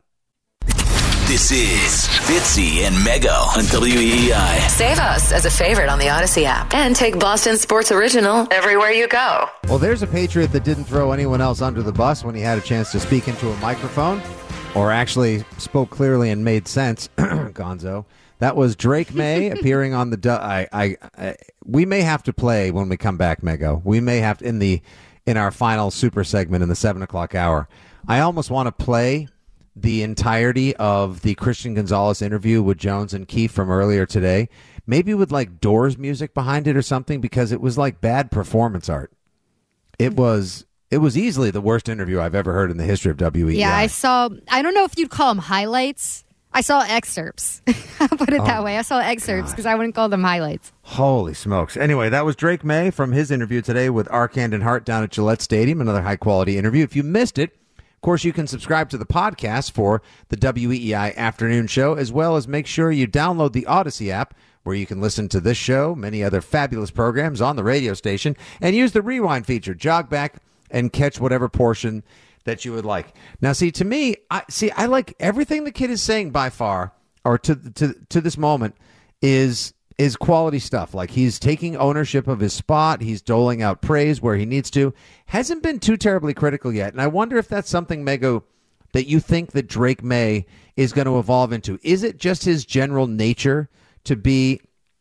This is Fitzy and Mego on W E E I. Save us as a favorite on the Odyssey app and take Boston Sports Original everywhere you go. Well, there's a Patriot that didn't throw anyone else under the bus when he had a chance to speak into a microphone, or actually spoke clearly and made sense. Gonzo. That was Drake May appearing on the. I, I, I, we may have to play when we come back, Mego. We may have to, in the in our final super segment in the seven o'clock hour. I almost want to play the entirety of the Christian Gonzalez interview with Jones and Keefe from earlier today, maybe with like Doors music behind it or something, because it was like bad performance art. It was. It was easily the worst interview I've ever heard in the history of W E E I. Yeah, I saw. I don't know if you'd call them highlights. I saw excerpts. I'll put it that Oh, way. I saw excerpts because I wouldn't call them highlights. Holy smokes. Anyway, that was Drake May from his interview today with Arcand and Hart down at Gillette Stadium, another high-quality interview. If you missed it, of course, you can subscribe to the podcast for the W E E I Afternoon Show, as well as make sure you download the Odyssey app, where you can listen to this show, many other fabulous programs on the radio station, and use the rewind feature, jog back, and catch whatever portion that you would like. Now, see, to me, I see, I like everything the kid is saying by far, or to to to this moment, is is quality stuff. Like, he's taking ownership of his spot. He's doling out praise where he needs to. Hasn't been too terribly critical yet. And I wonder if that's something, Mego, that you think that Drake May is going to evolve into. Is it just his general nature to be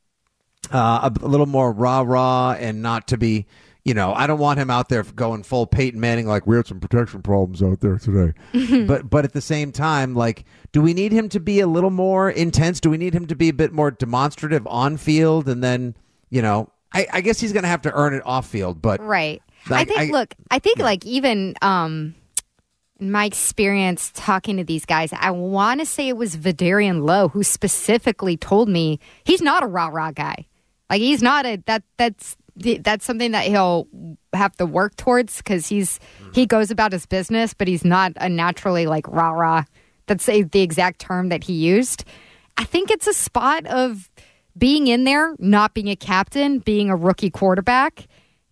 uh, a, a little more rah-rah and not to be, you know, I don't want him out there going full Peyton Manning, like, we had some protection problems out there today. but but at the same time, like, do we need him to be a little more intense? Do we need him to be a bit more demonstrative on field? And then, you know, I, I guess he's going to have to earn it off field. But Right. Like, I think, I- look, I think, yeah. like, even um, in my experience talking to these guys, I want to say it was Vidarian Lowe who specifically told me he's not a rah-rah guy. Like, he's not a, that, that's, that's something that he'll have to work towards because he's he goes about his business, but he's not a naturally like rah rah. That's a, the exact term that he used. I think it's a spot of being in there, not being a captain, being a rookie quarterback,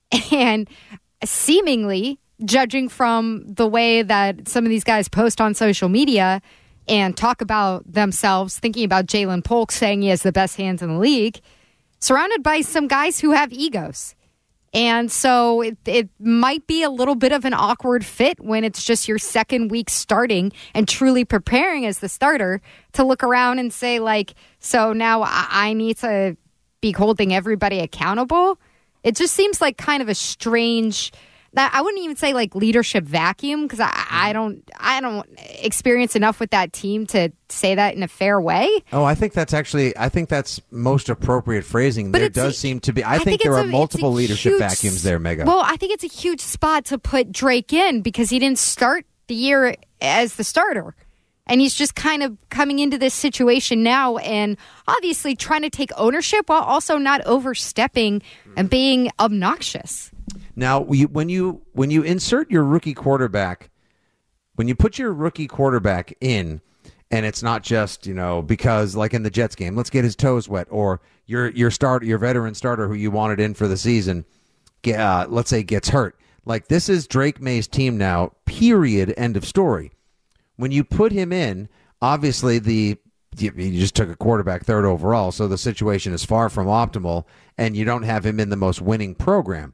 and seemingly judging from the way that some of these guys post on social media and talk about themselves, thinking about Jalen Polk saying he has the best hands in the league, surrounded by some guys who have egos. And so it, it might be a little bit of an awkward fit when it's just your second week starting and truly preparing as the starter to look around and say, like, so now I, I need to be holding everybody accountable. It just seems like kind of a strange, I wouldn't even say like leadership vacuum, because I, I don't I don't experience enough with that team to say that in a fair way. Oh, I think that's actually, I think that's most appropriate phrasing. But there it's- does seem to be, I, I think, think there it's are a- it's multiple a leadership huge vacuums there, Mega. Well, I think it's a huge spot to put Drake in because he didn't start the year as the starter. And he's just kind of coming into this situation now and obviously trying to take ownership while also not overstepping and being obnoxious. Now, you, when you when you insert your rookie quarterback, when you put your rookie quarterback in, and it's not just, you know, because like in the Jets game, let's get his toes wet, or your your start your veteran starter who you wanted in for the season, get, uh, let's say gets hurt. Like, this is Drake May's team now. Period. End of story. When you put him in, obviously the you, you just took a quarterback third overall, so the situation is far from optimal, and you don't have him in the most winning program.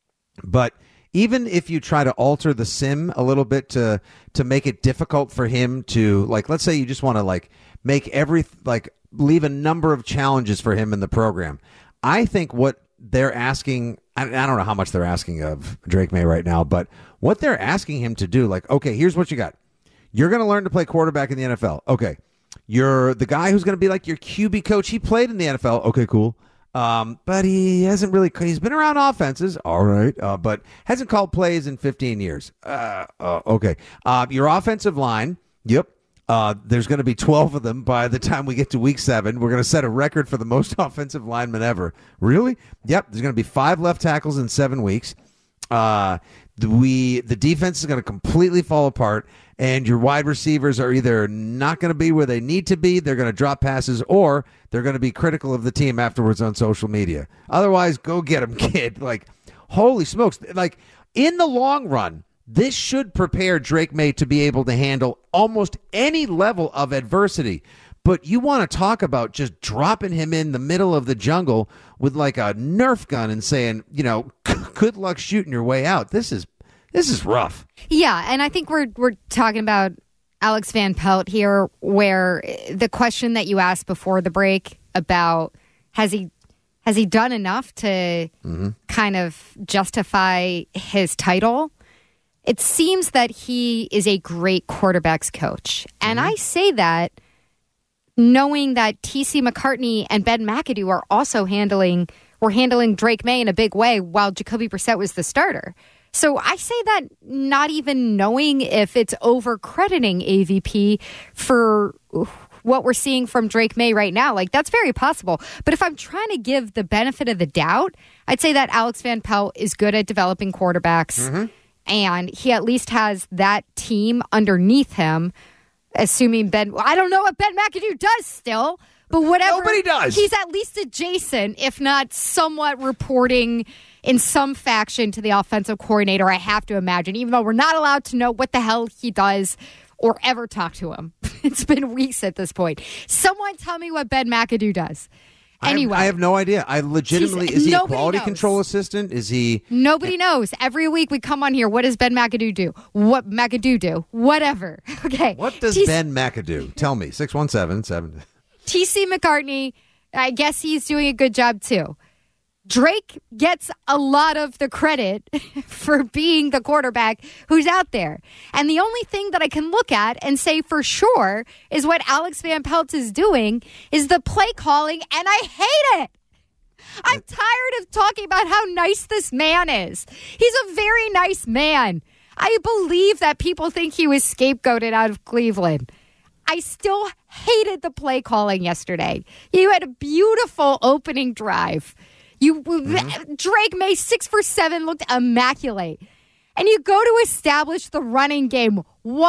But even if you try to alter the sim a little bit to to make it difficult for him to, like, let's say you just want to like make every like leave a number of challenges for him in the program. I think what they're asking, I, I don't know how much they're asking of Drake May right now, but what they're asking him to do, like, okay, here's what you got. You're going to learn to play quarterback in the N F L. Okay. You're the guy who's going to be like your Q B coach. He played in the N F L. Okay, cool. Um, but he hasn't really, he's been around offenses. All right. Uh, but hasn't called plays in fifteen years. Uh, uh okay. Uh, your offensive line. Yep. Uh, there's going to be twelve of them by the time we get to week seven. We're going to set a record for the most offensive linemen ever. Really? Yep. There's going to be five left tackles in seven weeks. Uh, we, the defense is going to completely fall apart. and your wide receivers are either not going to be where they need to be, they're going to drop passes, or they're going to be critical of the team afterwards on social media. Otherwise, go get them, kid. Like, holy smokes. Like, in the long run, this should prepare Drake May to be able to handle almost any level of adversity. But you want to talk about just dropping him in the middle of the jungle with like a Nerf gun and saying, you know, good luck shooting your way out. This is This is rough. Yeah, and I think we're we're talking about Alex Van Pelt here, where the question that you asked before the break about has he has he done enough to mm-hmm. kind of justify his title? It seems that he is a great quarterbacks coach, and mm-hmm. I say that knowing that T C McCartney and Ben McAdoo are also handling were handling Drake May in a big way while Jacoby Brissett was the starter. So I say that not even knowing if it's over-crediting A V P for what we're seeing from Drake May right now. Like, that's very possible. But if I'm trying to give the benefit of the doubt, I'd say that Alex Van Pelt is good at developing quarterbacks, mm-hmm. and he at least has that team underneath him, assuming Ben... I don't know what Ben McAdoo does still, but whatever. Nobody does. He's at least adjacent, if not somewhat reporting in some faction to the offensive coordinator, I have to imagine, even though we're not allowed to know what the hell he does or ever talk to him. It's been weeks at this point. Someone tell me what Ben McAdoo does. Anyway. I have, I have no idea. I legitimately, is he a quality knows. control assistant? Is he? Nobody knows. Every week we come on here, what does Ben McAdoo do? What McAdoo do? Whatever. Okay. What does T- Ben McAdoo? Tell me. six one seven seven T C McCartney, I guess he's doing a good job too. Drake gets a lot of the credit for being the quarterback who's out there. And the only thing that I can look at and say for sure is what Alex Van Pelt is doing is the play calling, and I hate it. I'm tired of talking about how nice this man is. He's a very nice man. I believe that people think he was scapegoated out of Cleveland. I still hated the play calling yesterday. You had a beautiful opening drive. You mm-hmm. Drake May, six for seven, looked immaculate. And you go to establish the running game.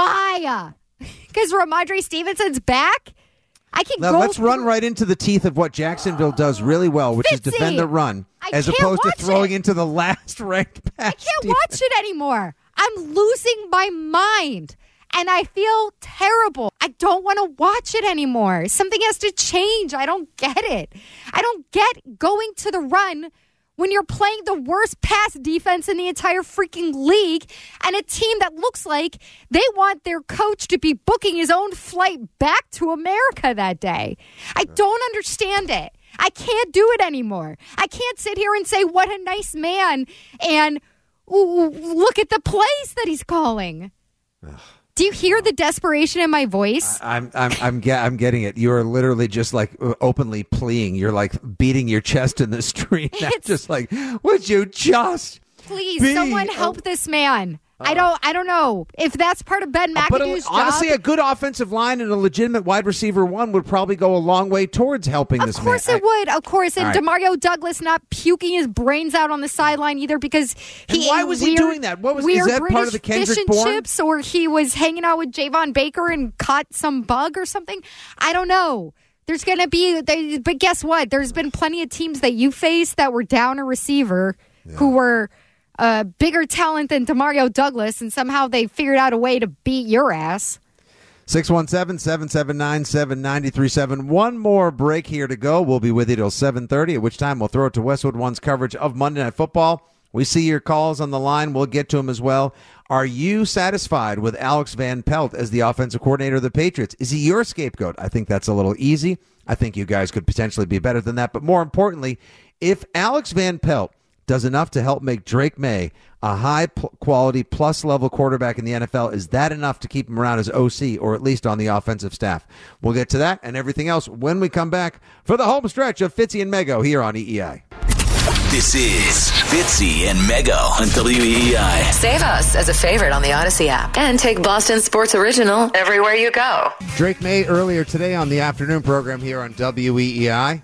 Why? Because Ramondre Stevenson's back? I can now, go let's through- run right into the teeth of what Jacksonville does really well, which Fitzy, is defend the run, I as can't opposed to watch throwing it. into the last ranked pass. I can't defense. watch it anymore. I'm losing my mind. And I feel terrible. I don't want to watch it anymore. Something has to change. I don't get it. I don't get going to the run when you're playing the worst pass defense in the entire freaking league and a team that looks like they want their coach to be booking his own flight back to America that day. I don't understand it. I can't do it anymore. I can't sit here and say, what a nice man, and ooh, look at the plays that he's calling. Ugh. Do you hear the desperation in my voice? I'm I'm I'm, get, I'm getting it. You're literally just like openly pleading. You're like beating your chest in the street. Now, just like, would you just please be someone help a- this man? I don't I don't know if that's part of Ben McAdoo's but a, honestly, job. a good offensive line and a legitimate wide receiver one would probably go a long way towards helping of this man. Of course it I, would. Of course. And right. DeMario Douglas not puking his brains out on the sideline either because he and why was weird, he doing that? What was weird is that British part of the Kendrick fish and Bourne? chips, or he was hanging out with Javon Baker and caught some bug or something? I don't know. There's going to be, but guess what? There's been plenty of teams that you faced that were down a receiver yeah. who were a bigger talent than DeMario Douglas, and somehow they figured out a way to beat your ass. six one seven, seven seven nine, seven nine three seven. One more break here to go. We'll be with you till seven thirty, at which time we'll throw it to Westwood One's coverage of Monday Night Football. We see your calls on the line. We'll get to them as well. Are you satisfied with Alex Van Pelt as the offensive coordinator of the Patriots? Is he your scapegoat? I think that's a little easy. I think you guys could potentially be better than that. But more importantly, if Alex Van Pelt does enough to help make Drake May a high-quality, plus-level quarterback in the N F L, is that enough to keep him around as O C or at least on the offensive staff? We'll get to that and everything else when we come back for the home stretch of Fitzy and Mego here on E E I. This is Fitzy and Mego on W E E I. Save us as a favorite on the Odyssey app and take Boston Sports Original everywhere you go. Drake May earlier today on the afternoon program here on W E E I.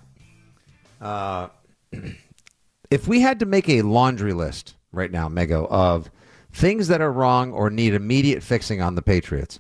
Uh... If we had to make a laundry list right now, Mego, of things that are wrong or need immediate fixing on the Patriots,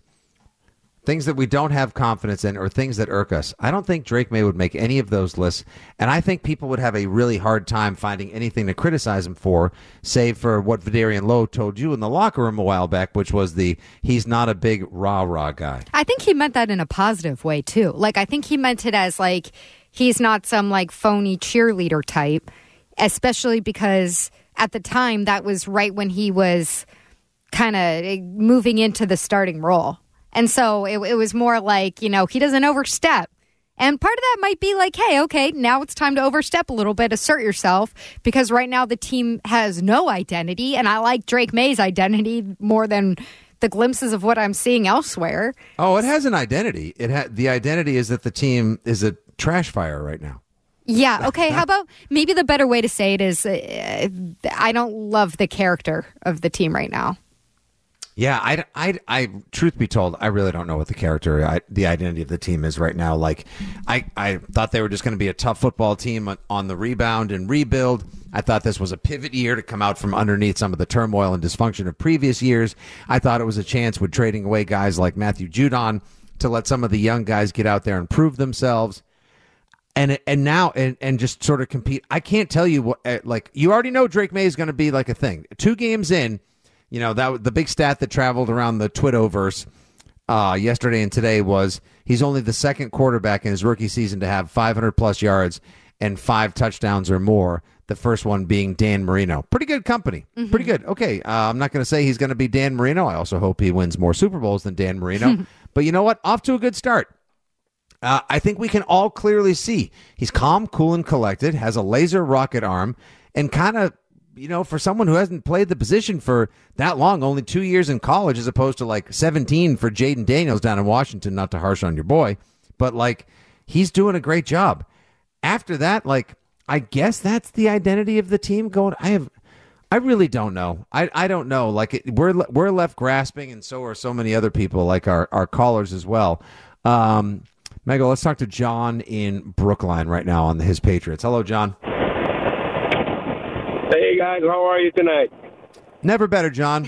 things that we don't have confidence in or things that irk us, I don't think Drake May would make any of those lists. And I think people would have a really hard time finding anything to criticize him for, save for what Vidarian Lowe told you in the locker room a while back, which was the he's not a big rah-rah guy. I think he meant that in a positive way, too. Like, I think he meant it as, like, he's not some, like, phony cheerleader type, especially because at the time that was right when he was kind of moving into the starting role. And so it, it was more like, you know, he doesn't overstep. And part of that might be like, hey, okay, now it's time to overstep a little bit, assert yourself, because right now the team has no identity, and I like Drake May's identity more than the glimpses of what I'm seeing elsewhere. Oh, it has an identity. It ha- The identity is that the team is a trash fire right now. Yeah, okay, how about maybe the better way to say it is uh, I don't love the character of the team right now. Yeah, I, I, I, truth be told, I really don't know what the character, I, the identity of the team is right now. Like, I, I thought they were just going to be a tough football team on, on the rebound and rebuild. I thought this was a pivot year to come out from underneath some of the turmoil and dysfunction of previous years. I thought it was a chance with trading away guys like Matthew Judon to let some of the young guys get out there and prove themselves. And and now, and, and just sort of compete. I can't tell you what, like, you already know Drake May is going to be like a thing. Two games in, you know, that the big stat that traveled around the Twitterverse uh, yesterday and today was he's only the second quarterback in his rookie season to have five hundred plus yards and five touchdowns or more. The first one being Dan Marino. Pretty good company. Mm-hmm. Pretty good. Okay, uh, I'm not going to say he's going to be Dan Marino. I also hope he wins more Super Bowls than Dan Marino. But you know what? Off to a good start. Uh, I think we can all clearly see he's calm, cool, and collected, has a laser rocket arm, and kind of, you know, for someone who hasn't played the position for that long, only two years in college as opposed to like seventeen for Jaden Daniels down in Washington, not to harsh on your boy, but like he's doing a great job. After that, like, I guess that's the identity of the team going. I have, I really don't know. I, I don't know. Like it, we're, we're left grasping, and so are so many other people, like our, our callers as well. Um, Mego, let's talk to John in Brookline right now on the His Patriots. Hello, John. Hey, guys. How are you tonight? Never better, John.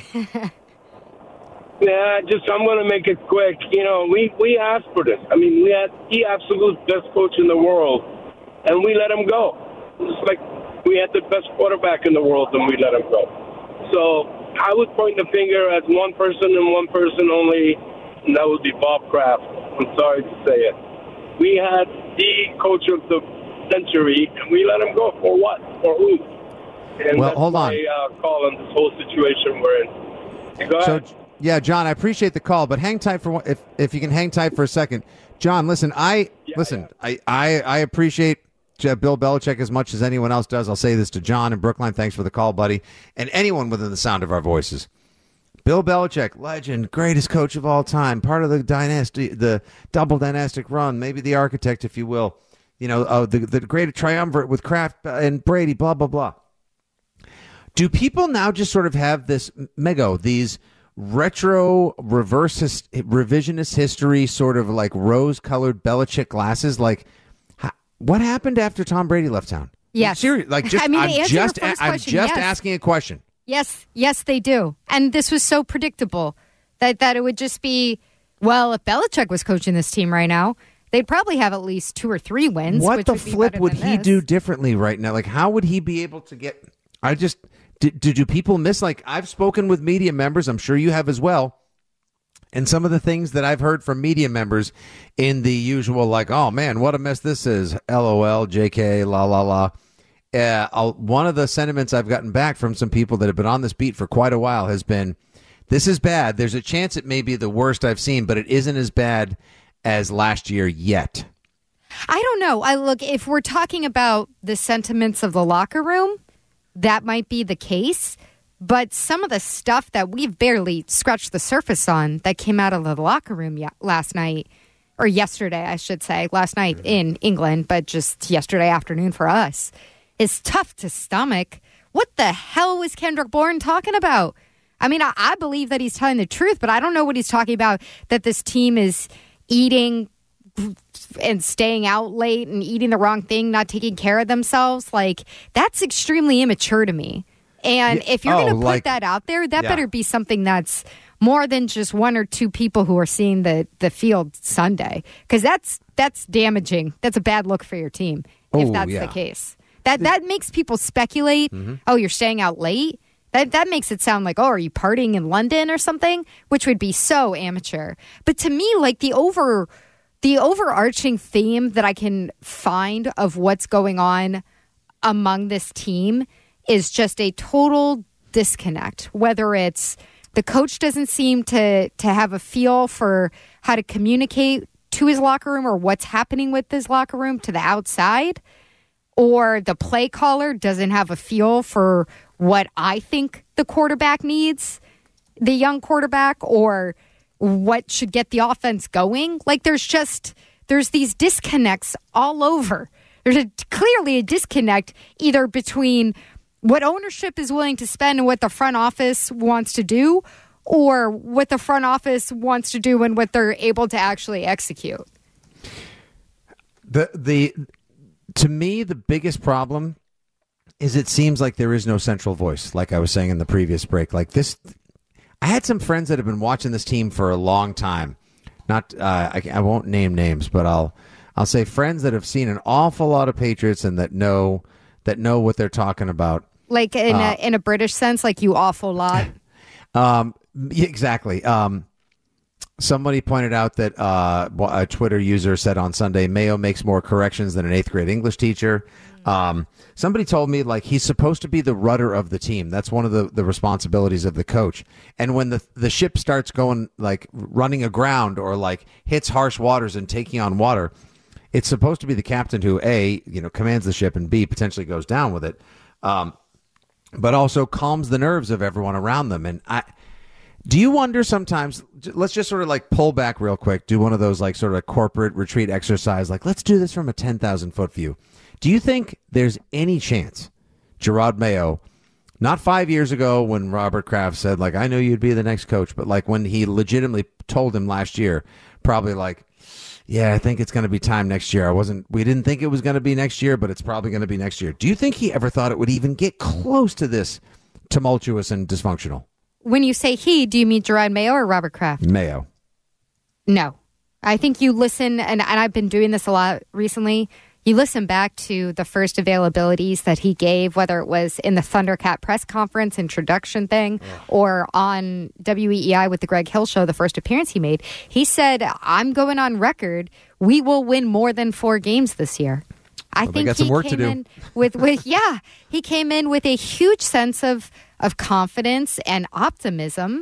Yeah, just I'm going to make it quick. You know, we, we asked for this. I mean, we had the absolute best coach in the world, and we let him go. It's like we had the best quarterback in the world, and we let him go. So I would point the finger at one person and one person only, and that would be Bob Kraft. I'm sorry to say it. We had the coach of the century, and we let him go for what? For who? And well, that's hold on. my uh, call on this whole situation we're in. Go ahead. So, yeah, John, I appreciate the call, but hang tight for one, if if you can hang tight for a second. John, listen, I yeah, listen, yeah. I, I I appreciate Bill Belichick as much as anyone else does. I'll say this to John in Brookline. Thanks for the call, buddy, and anyone within the sound of our voices. Bill Belichick, legend, greatest coach of all time, part of the dynasty, the double dynastic run, maybe the architect, if you will. You know, uh, the the great triumvirate with Kraft and Brady, blah blah blah. Do people now just sort of have this, Mego, these retro reverse his, revisionist history sort of like rose-colored Belichick glasses? Like, ha, what happened after Tom Brady left town? Yes. Seriously, like just, I mean, I'm just, I'm I'm just yes. asking a question. Yes, yes, they do. And this was so predictable that, that it would just be, well, if Belichick was coaching this team right now, they'd probably have at least two or three wins. What which the would be flip better would than he this. do differently right now? Like, how would he be able to get... I just... Did, did do people miss, like, I've spoken with media members, I'm sure you have as well, and some of the things that I've heard from media members in the usual, like, oh, man, what a mess this is, LOL, J K, la, la, la. Uh, I'll, one of the sentiments I've gotten back from some people that have been on this beat for quite a while has been, this is bad. There's a chance it may be the worst I've seen, but it isn't as bad as last year yet. I don't know. I look, if we're talking about the sentiments of the locker room, that might be the case, but some of the stuff that we've barely scratched the surface on that came out of the locker room y- last night, or yesterday, I should say, last night in England, but just yesterday afternoon for us, is tough to stomach. What the hell was Kendrick Bourne talking about? I mean, I, I believe that he's telling the truth, but I don't know what he's talking about, that this team is eating and staying out late and eating the wrong thing, not taking care of themselves. Like, that's extremely immature to me. And Yeah. if you're Oh, going to put like- that out there, that Yeah. better be something that's more than just one or two people who are seeing the, the field Sunday. Because that's that's damaging. That's a bad look for your team if Oh, that's yeah. the case. That that makes people speculate, Mm-hmm. oh, you're staying out late? That that makes it sound like, oh, are you partying in London or something? Which would be so amateur. But to me, like the over the overarching theme that I can find of what's going on among this team is just a total disconnect. Whether it's the coach doesn't seem to to have a feel for how to communicate to his locker room or what's happening with his locker room to the outside, or the play caller doesn't have a feel for what I think the quarterback needs, the young quarterback, or what should get the offense going. Like there's just, there's these disconnects all over. There's a, clearly a disconnect either between what ownership is willing to spend and what the front office wants to do, or what the front office wants to do and what they're able to actually execute. The the to me the biggest problem is it seems like there is no central voice, like I was saying in the previous break. Like this, I had some friends that have been watching this team for a long time. Not, uh, I, I won't name names, but I'll I'll say friends that have seen an awful lot of Patriots and that know that know what they're talking about. Like in Uh, a in a British sense, like you awful lot. Um, yeah, exactly. Um, somebody pointed out that uh, a Twitter user said on Sunday, Mayo makes more corrections than an eighth grade English teacher. Um, somebody told me like he's supposed to be the rudder of the team. That's one of the, the responsibilities of the coach. And when the the ship starts going like running aground or like hits harsh waters and taking on water, it's supposed to be the captain who A, you know, commands the ship and B, potentially goes down with it. Um, but also calms the nerves of everyone around them. And I, do you wonder sometimes, let's just sort of like pull back real quick, do one of those like sort of corporate retreat exercise, like let's do this from a ten thousand foot view. Do you think there's any chance Gerard Mayo, not five years ago when Robert Kraft said, like, I knew you'd be the next coach, but like when he legitimately told him last year, probably like, yeah, I think it's going to be time next year. I wasn't, we didn't think it was going to be next year, but it's probably going to be next year. Do you think he ever thought it would even get close to this tumultuous and dysfunctional? When you say he, do you mean Gerard Mayo or Robert Kraft? Mayo. No. I think you listen, and, and I've been doing this a lot recently. You listen back to the first availabilities that he gave, whether it was in the Thundercat press conference introduction thing yeah. or on W E E I with the Greg Hill Show, the first appearance he made. He said, I'm going on record. We will win more than four games this year. I well, think got he some work came to do. in with, with yeah, he came in with a huge sense of, of confidence and optimism.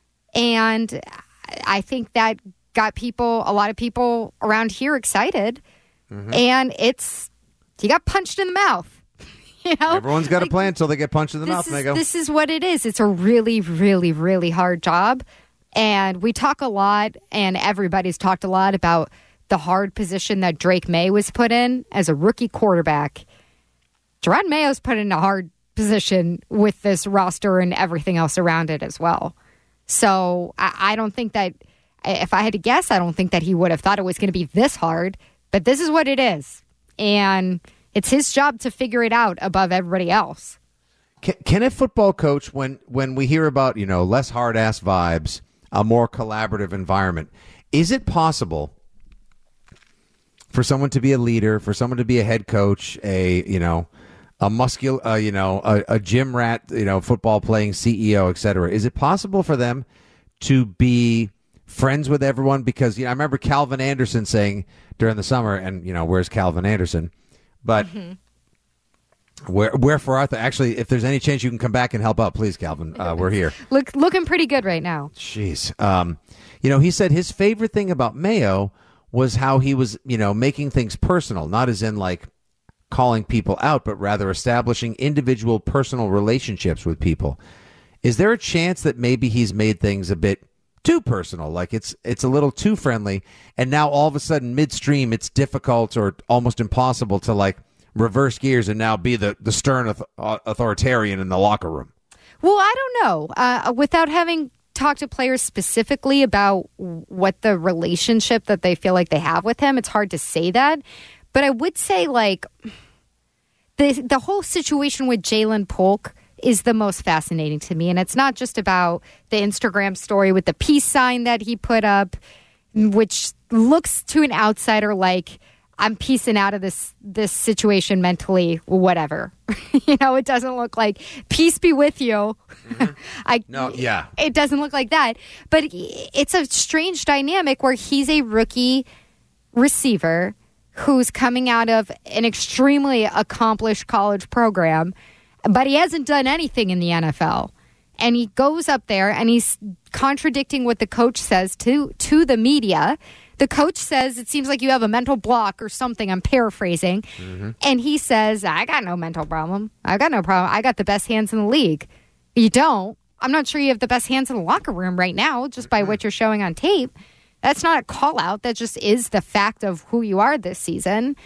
And I think that got people, a lot of people around here excited. Mm-hmm. And it's, he got punched in the mouth. You know, everyone's got like, a plan until they get punched in the mouth. Is, and they go, this is what it is. It's a really, really, really hard job. And we talk a lot, and everybody's talked a lot about the hard position that Drake May was put in as a rookie quarterback. Gerard Mayo's put in a hard position with this roster and everything else around it as well. So I, I don't think that, if I had to guess, I don't think that he would have thought it was going to be this hard. But this is what it is. And it's his job to figure it out above everybody else. Can, can a football coach, when, when we hear about, you know, less hard-ass vibes, a more collaborative environment, is it possible for someone to be a leader, for someone to be a head coach, a, you know, a muscular, uh, you know, a, a gym rat, you know, football playing C E O, et cetera? Is it possible for them to be friends with everyone? Because, you know, I remember Calvin Anderson saying during the summer, and, you know, where's Calvin Anderson? But mm-hmm. where, where for Arthur, actually, if there's any chance you can come back and help out, please, Calvin, uh, we're here. Look, looking pretty good right now. Jeez. Um, you know, he said his favorite thing about Mayo was how he was, you know, making things personal, not as in like calling people out, but rather establishing individual personal relationships with people. Is there a chance that maybe he's made things a bit too personal, like it's it's a little too friendly, and now all of a sudden midstream it's difficult or almost impossible to like reverse gears and now be the, the stern authoritarian in the locker room? Well, I don't know. Uh, without having talked to players specifically about what the relationship that they feel like they have with him, it's hard to say that. But I would say like the the whole situation with Jalen Polk is the most fascinating to me. And it's not just about the Instagram story with the peace sign that he put up, which looks to an outsider like, I'm piecing out of this this situation mentally, whatever. You know, it doesn't look like peace be with you. Mm-hmm. I no, yeah. It doesn't look like that. But it's a strange dynamic where he's a rookie receiver who's coming out of an extremely accomplished college program, but he hasn't done anything in the N F L. And he goes up there and he's contradicting what the coach says to to the media. The coach says, it seems like you have a mental block or something. I'm paraphrasing. Mm-hmm. And he says, I got no mental problem. I got no problem. I got the best hands in the league. You don't. I'm not sure you have the best hands in the locker room right now, just by what you're showing on tape. That's not a call out. That just is the fact of who you are this season.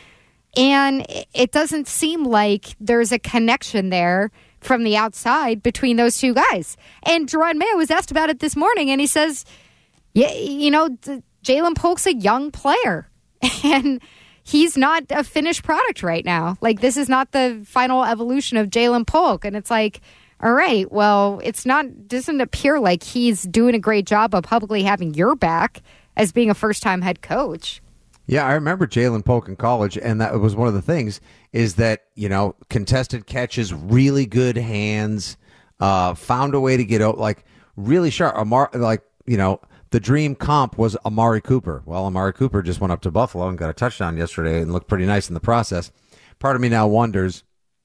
And it doesn't seem like there's a connection there from the outside between those two guys. And Jerron Mayo was asked about it this morning, and he says, yeah, you know, th- Jalen Polk's a young player, and he's not a finished product right now. Like, this is not the final evolution of Jalen Polk. And it's like, all right, well, it's not, doesn't appear like he's doing a great job of publicly having your back as being a first-time head coach. Yeah, I remember Jalen Polk in college, and that was one of the things is that, you know, contested catches, really good hands, uh, found a way to get out, like, really sharp. Amar, like, you know, the dream comp was Amari Cooper. Well, Amari Cooper just went up to Buffalo and got a touchdown yesterday and looked pretty nice in the process. Part of me now wonders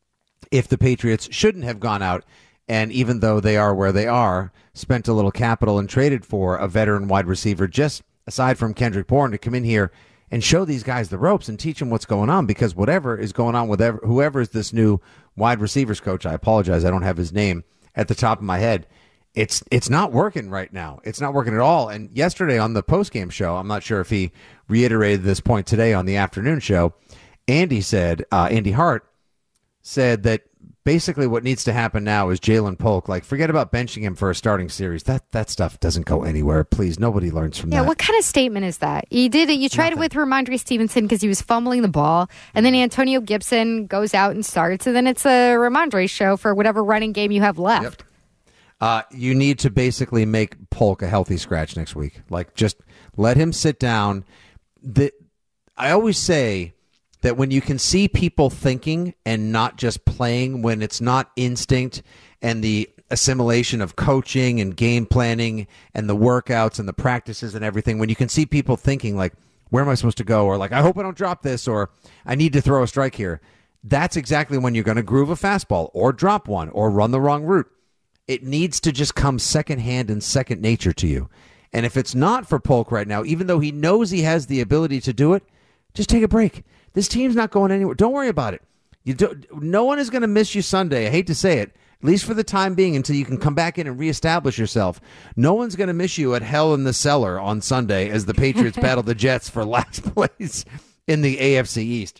if the Patriots shouldn't have gone out and, even though they are where they are, spent a little capital and traded for a veteran wide receiver, just aside from Kendrick Bourne, to come in here and show these guys the ropes and teach them what's going on, because whatever is going on with ever, whoever is this new wide receivers coach, I apologize, I don't have his name at the top of my head. It's it's not working right now. It's not working at all. And yesterday on the postgame show, I'm not sure if he reiterated this point today on the afternoon show, Andy said, uh, Andy Hart said that basically what needs to happen now is Jalen Polk, like, forget about benching him for a starting series. That that stuff doesn't go anywhere. Please, nobody learns from yeah, that. What kind of statement is that? You did it. You tried Nothing. It with Ramondre Stevenson because he was fumbling the ball, and then Antonio Gibson goes out and starts, and then it's a Ramondre show for whatever running game you have left. Yep. Uh, you need to basically make Polk a healthy scratch next week. Like, just let him sit down. The, I always say that when you can see people thinking and not just playing, when it's not instinct and the assimilation of coaching and game planning and the workouts and the practices and everything, when you can see people thinking like, where am I supposed to go? Or like, I hope I don't drop this, or I need to throw a strike here. That's exactly when you're going to groove a fastball or drop one or run the wrong route. It needs to just come secondhand and second nature to you. And if it's not for Polk right now, even though he knows he has the ability to do it, just take a break. This team's not going anywhere. Don't worry about it. You do, no one is going to miss you Sunday. I hate to say it, at least for the time being, until you can come back in and reestablish yourself. No one's going to miss you at Hell in the Cellar on Sunday as the Patriots battle the Jets for last place in the A F C East.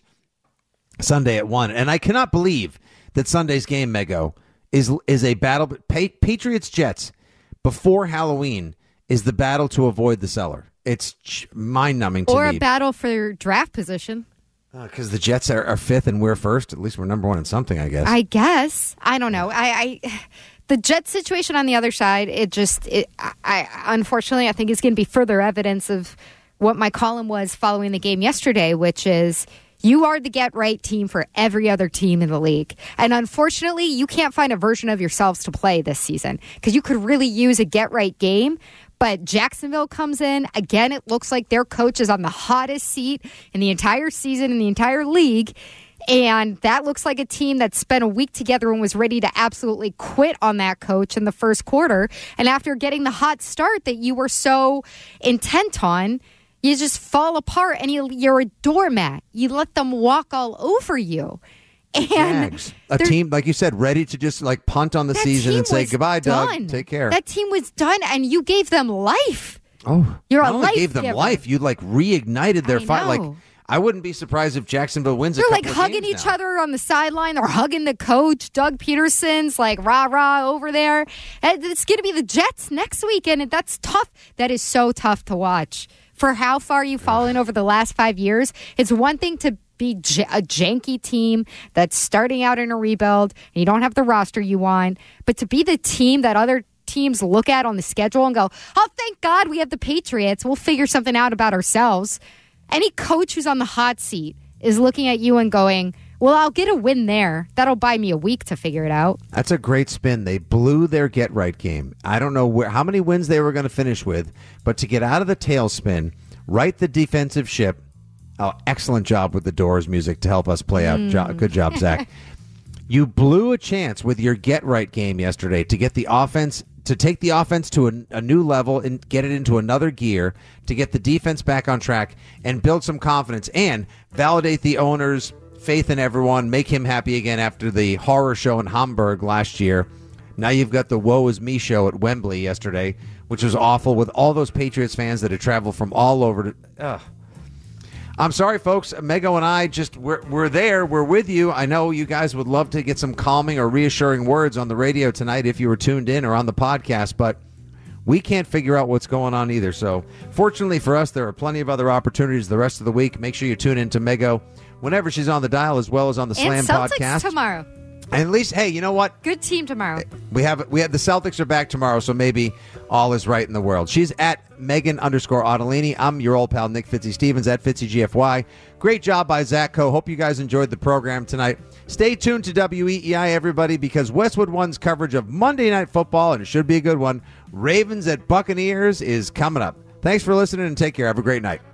Sunday at one. And I cannot believe that Sunday's game, Mego, is is a battle. Pa- Patriots Jets before Halloween is the battle to avoid the cellar. It's ch- mind-numbing to or me. Or a battle for draft position. Because uh, the Jets are, are fifth and we're first. At least we're number one in something, I guess. I guess. I don't know. I, I the Jets situation on the other side, it just, it, I unfortunately, I think is going to be further evidence of what my column was following the game yesterday, which is you are the get-right team for every other team in the league. And unfortunately, you can't find a version of yourselves to play this season because you could really use a get-right game. But Jacksonville comes in. Again, it looks like their coach is on the hottest seat in the entire season, in the entire league. And that looks like a team that spent a week together and was ready to absolutely quit on that coach in the first quarter. And after getting the hot start that you were so intent on, you just fall apart and you, you're a doormat. You let them walk all over you. And Jags. A team, like you said, ready to just like punt on the season and say, goodbye, done. Doug. Take care. That team was done, and you gave them life. Oh, you're not a only life gave them giver. life. You like reignited their I fight. Like, know. I wouldn't be surprised if Jacksonville wins. They're a like couple hugging of games each now. other on the sideline. They're hugging the coach. Doug Peterson's like rah rah over there. And it's going to be the Jets next week, and that's tough. That is so tough to watch for how far you've fallen over the last five years. It's one thing to be j- a janky team that's starting out in a rebuild and you don't have the roster you want, but to be the team that other teams look at on the schedule and go, oh, thank God we have the Patriots. We'll figure something out about ourselves. Any coach who's on the hot seat is looking at you and going, well, I'll get a win there. That'll buy me a week to figure it out. That's a great spin. They blew their get-right game. I don't know where, how many wins they were going to finish with, but to get out of the tailspin, right the defensive ship. Oh, excellent job with the Doors music to help us play out. Mm. Jo- good job, Zach. You blew a chance with your get-right game yesterday to get the offense, to take the offense to a, a new level and get it into another gear, to get the defense back on track and build some confidence and validate the owner's faith in everyone, make him happy again after the horror show in Hamburg last year. Now you've got the Woe Is Me show at Wembley yesterday, which was awful with all those Patriots fans that had traveled from all over. To, ugh. I'm sorry, folks. Mego and I just, we're, we're there. We're with you. I know you guys would love to get some calming or reassuring words on the radio tonight if you were tuned in or on the podcast, but we can't figure out what's going on either. So fortunately for us, there are plenty of other opportunities the rest of the week. Make sure you tune in to Mego whenever she's on the dial, as well as on the and Slam Celtics podcast tomorrow. And at least, hey, you know what? Good team tomorrow. We have we have the Celtics are back tomorrow, so maybe all is right in the world. She's at Megan underscore Ottolini. I'm your old pal Nick Fitzy Stevens at Fitzy G F Y. Great job by Zach Coe. Hope you guys enjoyed the program tonight. Stay tuned to W E E I, everybody, because Westwood One's coverage of Monday Night Football, and it should be a good one, Ravens at Buccaneers, is coming up. Thanks for listening and take care. Have a great night.